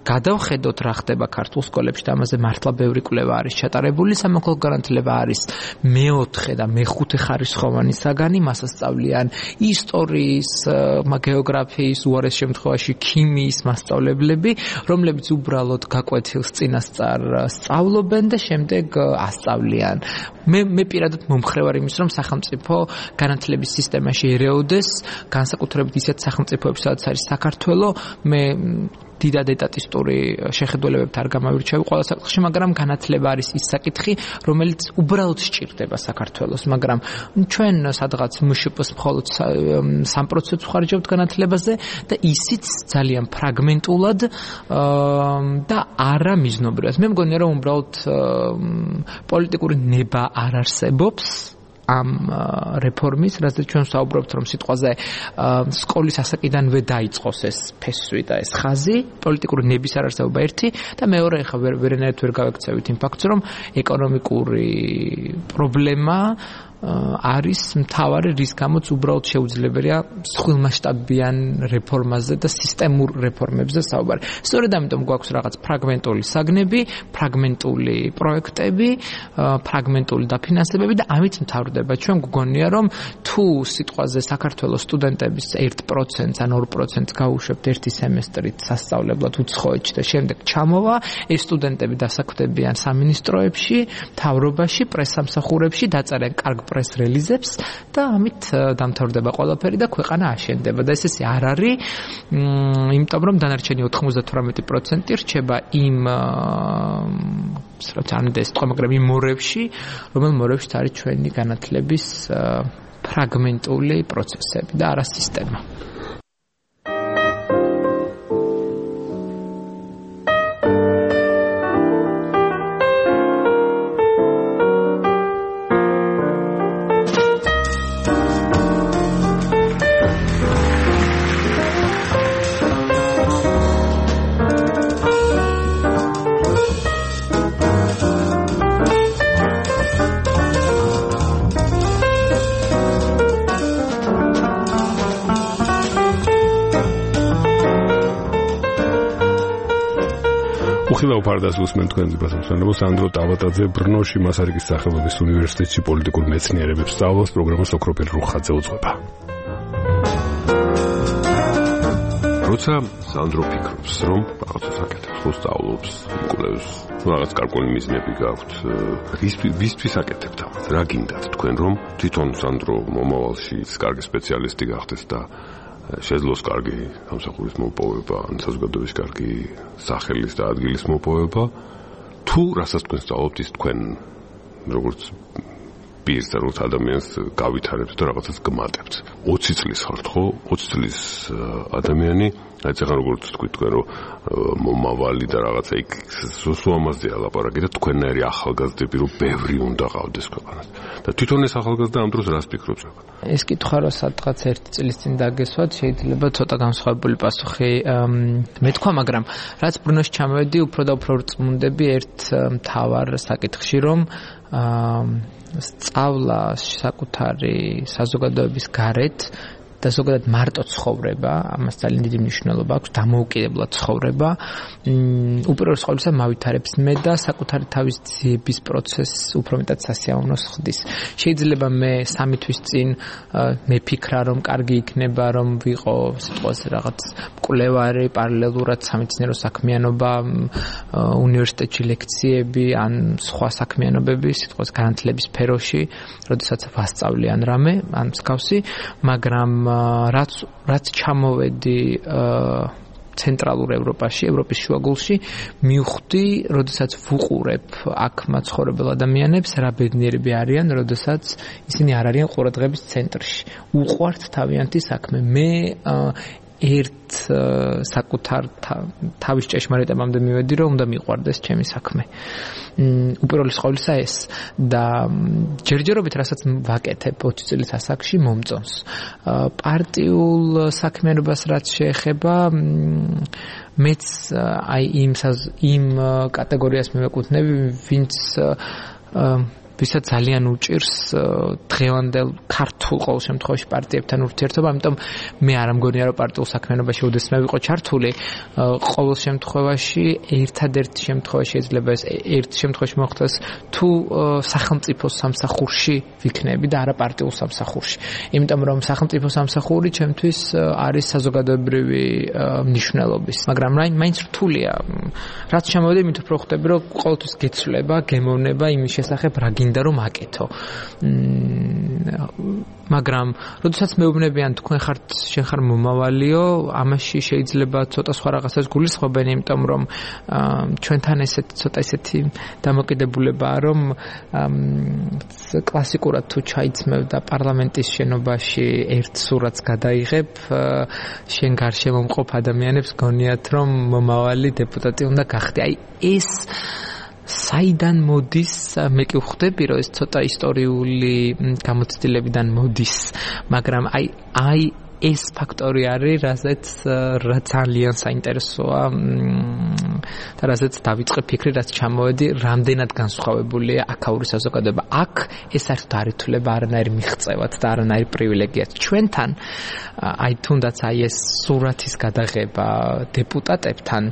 გადავხედოთ რა ხდება ქართულ სკოლებში და ამაზე მართლა ბევრი კვლევა არის ჩატარებული, სამოქალაქო განათლება არის მეოთხე და მეხუთე ხარისხოვანი საგანი, მასა სწავლიან ისტორიის, გეოგრაფიის, უარეს შემთხვევაში ქიმიის მასწავლებლები, რომლებიც უბრალოდ გაკვეთილს წინასწარ სწავლობენ და შემდეგ ასწავლიან. მე მე პირადად მომხრე ვარ იმის, რომ სახელმწიფო განათლების სისტემაში ერეოდეს, განსაკუთრებით ისეთ სახელმწიფოებში, სადაც არის საქართველო, მე დიდად ეტატისტური შეხედულებებით არ გამავირჩევი ყველა საკითხში, მაგრამ განათლება არის ის საკითხი, რომელიც უბრალოდ სჭირდება საქართველოს, მაგრამ ჩვენ სადღაც მშპ-ს მხოლოდ სამ პროცენტს ვხარჯავთ განათლებაზე და ისიც ძალიან ფრაგმენტულად და არა მიზნობრივად. მე მგონია, რომ უბრალოდ პოლიტიკური ნება არ არსებობს ამ რეფორმის, რადგან ჩვენ საუბრობთ, რომ სიტყვაზე სკოლის ასაკიდანვე დაიწყოს ეს ფესვი და ეს ხაზი, პოლიტიკური ნების არარსებობა ერთი და მეორე, ახლა ვერანაირად ვერ გავექცევით იმ ფაქტს, რომ ეკონომიკური პრობლემა არის მთავარი, რის გამოც უბრალოდ შეუძლებელია მსხვილმასშტაბიან რეფორმაზე და სისტემურ რეფორმებზე საუბარი. სწორედ ამიტომ გვაქვს რაღაც ფრაგმენტული საგნები, ფრაგმენტული პროექტები, ფრაგმენტული დაფინანსებები და ამით მთავრდება. ჩვენ გვგონია, რომ თუ სიტყვაზე საქართველოს სტუდენტების ერთ პროცენტს ან ორ პროცენტს გაუშვებთ ერთი სემესტრით სასწავლებლად უცხოეთში და შემდეგ ჩამოვა, ეს სტუდენტები დასაქმდებიან სამინისტროებში, მთავრობაში, პრესსამსახურებში, დაწერენ კარგ პრეს რელიზებს და ამით დამთავრდება ყველაფერი და ქვეყანა აშენდება და ეს ესე არ არის, იმიტომ რომ დანარჩენი ოთხმოცდათვრამეტი პროცენტი რჩება იმ სროთანდა ეს თქო, მაგრამ იმ მორევში, რომელ მორევშიც არის ჩვენი განათლების ფრაგმენტული პროცესები და არა სისტემა. ხილავ ფარდას უსმენ თქვენს ბაზარს. სანდრო ტავატაძე ბრნოში მასარიკის სახელობის უნივერსიტეტში პოლიტიკურ მეცნიერებებს სწავლობს, პროგრამას ოქროპირ რუხაძე უძღვება. როცა სანდრო ფიქრობს, რომ რაღაცას აკეთებს, ხო სწავლობს, კვლევს, რაღაც კარგული მიზნები გაქვთ, ვისთვის აკეთებთ ამას? რა გინდათ თქვენ, რომ თვითონ სანდრო მომავალში კარგი სპეციალისტი გახდეს და შეძლოს კარგი სამსახურის მოპოვება, ან საზოგადოების კარგი სახელის და ადგილის მოპოვება, თუ რასაც თქვენ სწავლობთ, ის თქვენ როგორც პირს და როგორც ადამიანს გავითარებთ და რაღაცას გმატებთ. ოცი წლის ხართ, ხო? ოცი წლის ადამიანი, აი ეხლა როგორც თქვი თქვენ, რომ მომავალი და რაღაცა იქ სუსუამაზეა ლაპარაკი და თქვენნაირი ახალგაზრდები რომ ბევრი უნდა ყავდეს ქვეყანას. და თვითონ ეს ახალგაზრდა ამ დროს რას ფიქრობს? ეს კითხვა რომ სადღაც ერთი წლის წინ დაგესვათ, შეიძლება ცოტა განსხვავებული პასუხი მეთქვა, მაგრამ რაც ბრუნოში ჩამოვედი, უფრო და უფრო წმუნდები ერთ მთავარ საკითხში, რომ სწავლა საკუთარი საზოგადოების გარეთ და ზოგადად მარტო ცხოვრება, ამას ძალიან დიდი მნიშვნელობა აქვს, დამოუკიდებლად ცხოვრება, უპირველეს ყოვლისა მავითარებს მე და საკუთარი თავის ძიების პროცესს უფრო მეტად სასიამოვნოს ხდის. შეიძლება მე სამი თვის წინ მეფიქრა, რომ კარგი იქნება, რომ ვიყო სიტყვაზე რაღაც მკვლევარი, პარალელურად სამეცნიერო საქმიანობა, უნივერსიტეტში ლექციები, ან სხვა საქმიანობები, სიტყვაზე განათლების სფეროში, როდესაც ვასწავლიან რამე, ან მსგავსი, მაგრამ რაც რაც ჩამოვედი ცენტრალურ ევროპაში, ევროპის შუაგულში, მივხვდი, როდესაც ვუყურებ აქ მაცხოვრებელ ადამიანებს, რა ბედნიერები არიან, როდესაც ისინი არ არიან ყურადღების ცენტრში. უყვართ თავიანთი საქმე. მე ერთ საკუთარ თავის ჭეშმარიტებამდე მივედი, რომ უნდა მიყვარდეს ჩემი საქმე. უპირველეს ყოვლისა ეს და ჯერჯერობით რასაც ვაკეთებ ოცი წლის ასაკში მომწონს. პარტიულ საქმიანობას რაც შეეხება, მეც აი იმ იმ კატეგორიას მივეკუთვნები, ვინც ვისაც ძალიან უჭირს დღევანდელ ქართულ ყოველ შემთხვევაში პარტიებთან ურთიერთობა, ამიტომ მე არ მგონია რომ პარტიულ საქმიანობაში უდესმე ვიყო ჩართული. ყოველ შემთხვევაში ერთადერთი შემთხვევა შეიძლება ეს ერთ შემთხვევაში მოხდეს თუ სახელმწიფო სამსახურში ვიქნები და არა პარტიულ სამსახურში. იმიტომ რომ სახელმწიფო სამსახური ჩემთვის არის საზოგადოებრივი მნიშვნელობის, მაგრამ მაინც რთულია. რაც შემოვიდი, მით უფრო ხვდები რომ ყოველთვის გეცვლება, გემოვნება იმის შესახებ რა გინდა რომ აკეთო. მაგრამ როდესაც მეუბნებიან თქვენ ხართ შენ ხარ მომავალიო, ამაში შეიძლება ცოტა სხვა რაღაცას გულისხმობენ, იმიტომ რომ ჩვენთან ესეთ ცოტა ესეთი დამოკიდებულებაა, რომ კლასიკურად თუ ჩაიცმევ და პარლამენტის შენობაში ერთ სურათს გადაიღებ, შენ გარშემო მყოფ ადამიანებს გონიათ რომ მომავალი დეპუტატი უნდა გახდე. აი ეს საიდან მოდის, მე კი ვხვდები რომ ეს ცოტა ისტორიული გამოცდილებიდან მოდის, მაგრამ აი აი ეს ფაქტორი არის, რასაც რა ძალიან საინტერესოა და რასაც დავიწყე ფიქრი, რაც ჩამოვედი, რამდენად განსხვავებულია აქაური საზოგადოება. აქ ეს საერთოდ არ ითვლება არანაირ მიღწევად და არანაირ პრივილეგიად. ჩვენთან აი თუნდაც აი ეს სურათის გადაღება დეპუტატებთან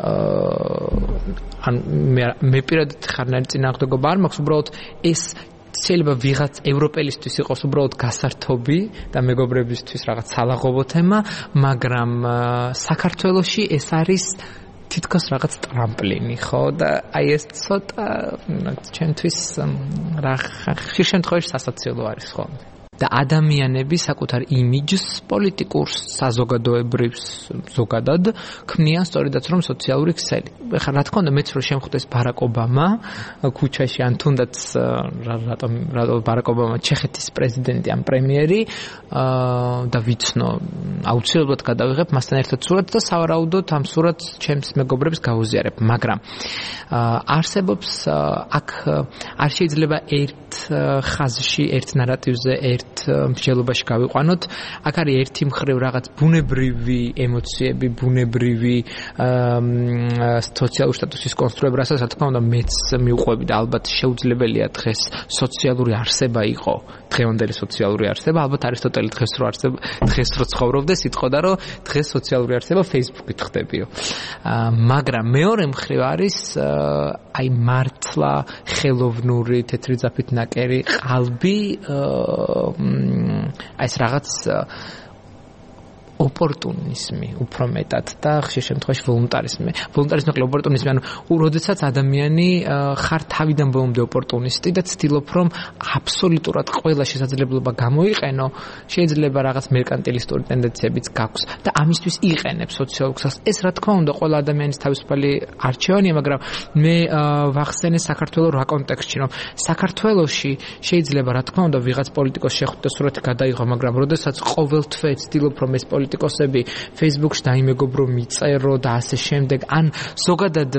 ან მე პირადად ხარნაირი წინააღმდეგობა არ მაქვს, უბრალოდ ეს შეიძლება ვიღაც ევროპელისთვის იყოს უბრალოდ გასართობი და მეგობრებისთვის რაღაც სალაღობო თემა, მაგრამ საქართველოში ეს არის თითქოს რაღაც ტრამპლინი, ხო? და აი ეს ცოტა ჩემთვის რა ხშირ შემთხვევაში სასაცილო არის ხოლმე. და ადამიანები საკუთარ იმიჯს პოლიტიკურ საზოგადოებრივს ზოგადად ქმნიან სწორედაც რომ სოციალური ქსელი. ეხლა რა თქმა უნდა მეც რომ შემხვდეს ბარაკ ობამა ქუჩაში ან თუნდაც რატომ რატომ ბარაკ ობამა ჩეხეთის პრეზიდენტი ან პრემიერი და ვიცნო აუცილებლად გადავიღებ მასთან ერთად სურათს და სავარაუდოდ ამ სურათს ჩემს მეგობრებს გავუზიარებ, მაგრამ არსებობს აქ არ შეიძლება ერთ ხაზში, ერთ ნარატივზე, ერთ მსჯელობაში გავიყვანოთ. აქ არის ერთი მხრივ რაღაც ბუნებრივი ემოციები, ბუნებრივი სოციალური სტატუსის კონსტრუირება, რასაც რა თქმა უნდა მეც მიუყვები და ალბათ შეუძლებელია დღეს სოციალური არსება იყო, დღევანდელი სოციალური არსება, ალბათ არისტოტელი დღეს რო არსება, დღეს რო ცხოვრობდეს, იტყოდა რომ დღეს სოციალური არსება Facebook-ით ხდებიო. მაგრამ მეორე მხრივ არის აი მართლა ხელოვნური თეთრი ძაფით ნაკერი ყალბი, აი ეს რაღაც ოპორტუნიზმი უფრო მეტად და ხშირ შემთხვევაში ვოლუნტარიზმი. ვოლუნტარიზმი და ოპორტუნიზმი, ანუ როდესაც ადამიანი ხარ თავიდან ბოლომდე ოპორტუნისტი და ცდილობ რომ აბსოლუტურად ყველა შესაძლებლობა გამოიყენო, შეიძლება რაღაც მერკანტილისტური ტენდენციებიც გაქვს და ამისთვის იყენებს სოციალურ ქსელს. ეს რა თქმა უნდა ყველა ადამიანის თავისუფალი არჩევანია, მაგრამ მე ვახსენე საქართველოს რა კონტექსტში, რომ საქართველოში შეიძლება რა თქმა უნდა ვიღაც პოლიტიკოს შეხვდა სურათი გადაიღო, მაგრამ როდესაც ყოველთვე ცდილობ რომ ეს პოლიტიკოსები Facebook-ში დაიმეგობრო, მიწერო და ასე შემდეგ, ან ზოგადად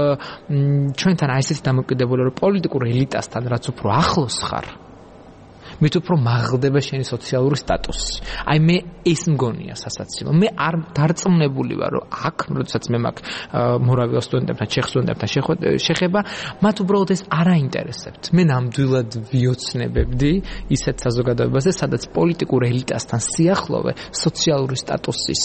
ჩვენთან აი ესეთი დამოკიდებულება, რომ პოლიტიკურ ელიტასთან რაც უფრო ახლოს ხარ, მით უფრო მაღლდება შენი სოციალური სტატუსი. აი მე ეს მგონია სასაცილო. მე არ დარწმუნებული ვარ, რომ აქ, როდესაც მე მაქვს მორავიელ სტუდენტებთან, ჩეხ სტუდენტებთან შეხება, მათ უბრალოდ ეს არ აინტერესებთ. მე ნამდვილად ვიოცნებებდი ისეთ საზოგადოებაზე, სადაც პოლიტიკურ ელიტასთან სიახლოვე სოციალური სტატუსის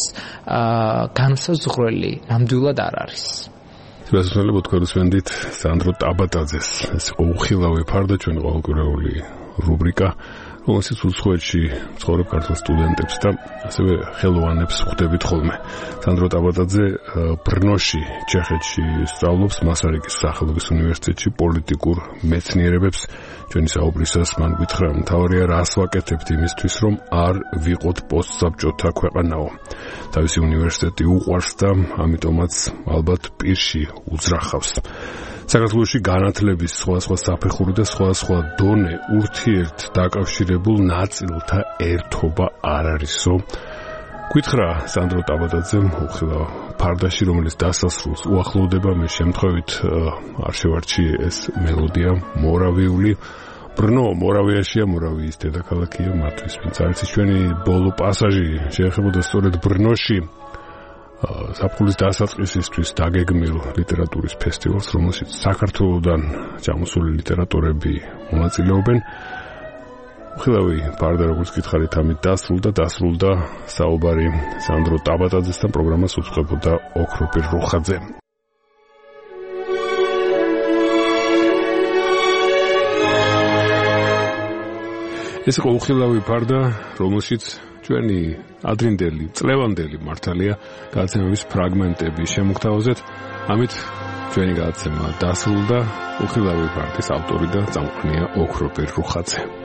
განსაზღვრელი ნამდვილად არ არის. შესაძლებლად თქვენდით სანდრო ტაბატაძეს, ეს იყო უხილავი ფარდა ჩვენი ყოველკვირეული რუბრიკა, რომელსაც უცხოეთში ცხოვრებ ქართულ სტუდენტებს და ასევე ხელოვანებს ხვდებით ხოლმე. სანდრო ტაბატაძე ბრნოში, ჩეხეთში სწავლობს მასარიკის სახელობის უნივერსიტეტში პოლიტიკურ მეცნიერებებს. ჩვენი საუბრისას მან გითხრა, მთავარია რას ვაკეთებთ იმისთვის, რომ არ ვიყოთ პოსტსაბჭოთა ქვეყანაო. თავისი უნივერსიტეტი უყვარს და ამიტომაც ალბათ პირში უძრახავს. საქართველოში განათლების სხვადასხვა საფეხური და სხვადასხვა დონე ურთიერთ დაკავშირებულ ნაწილთა ერთობა არ არისო. გითხრა სანდრო ტაბატაძემ უხილავ ფარდაში, რომელიც დასასრულს უახლოვდება, მე შემთხვევით არ შევარჩიე ეს მელოდია მორავიული. ბრნო მორავიაშია, მორავიის დედაქალაქია მათთვის, ვინც არის ჩვენი ბოლო პასაჟი შეეხებოდა სწორედ ბრნოში ზაფხულის დასაწყისისთვის დაგეგმილ ლიტერატურის ფესტივალს, რომელშიც საქართველოსდან ჩამოსული ლიტერატორები მონაწილეობენ. უხილავი პარდა, როგორც გითხარით, ამით დასრულდა, დასრულდა საუბარი სანდრო ტაბატაძესთან, პროგრამას უძღვებოდა ოქროპირ რუხაძე. ეს იყო უხილავი პარდა, რომელშიც ჩვენი ადრინდელი, წლევანდელი მართალია გადაცემების ფრაგმენტები შემოგთავაზეთ. ამით ჩვენი გადაცემა დასრულდა. უხილავი პარდის ავტორი და წამყვანია ოქროპირ რუხაძე.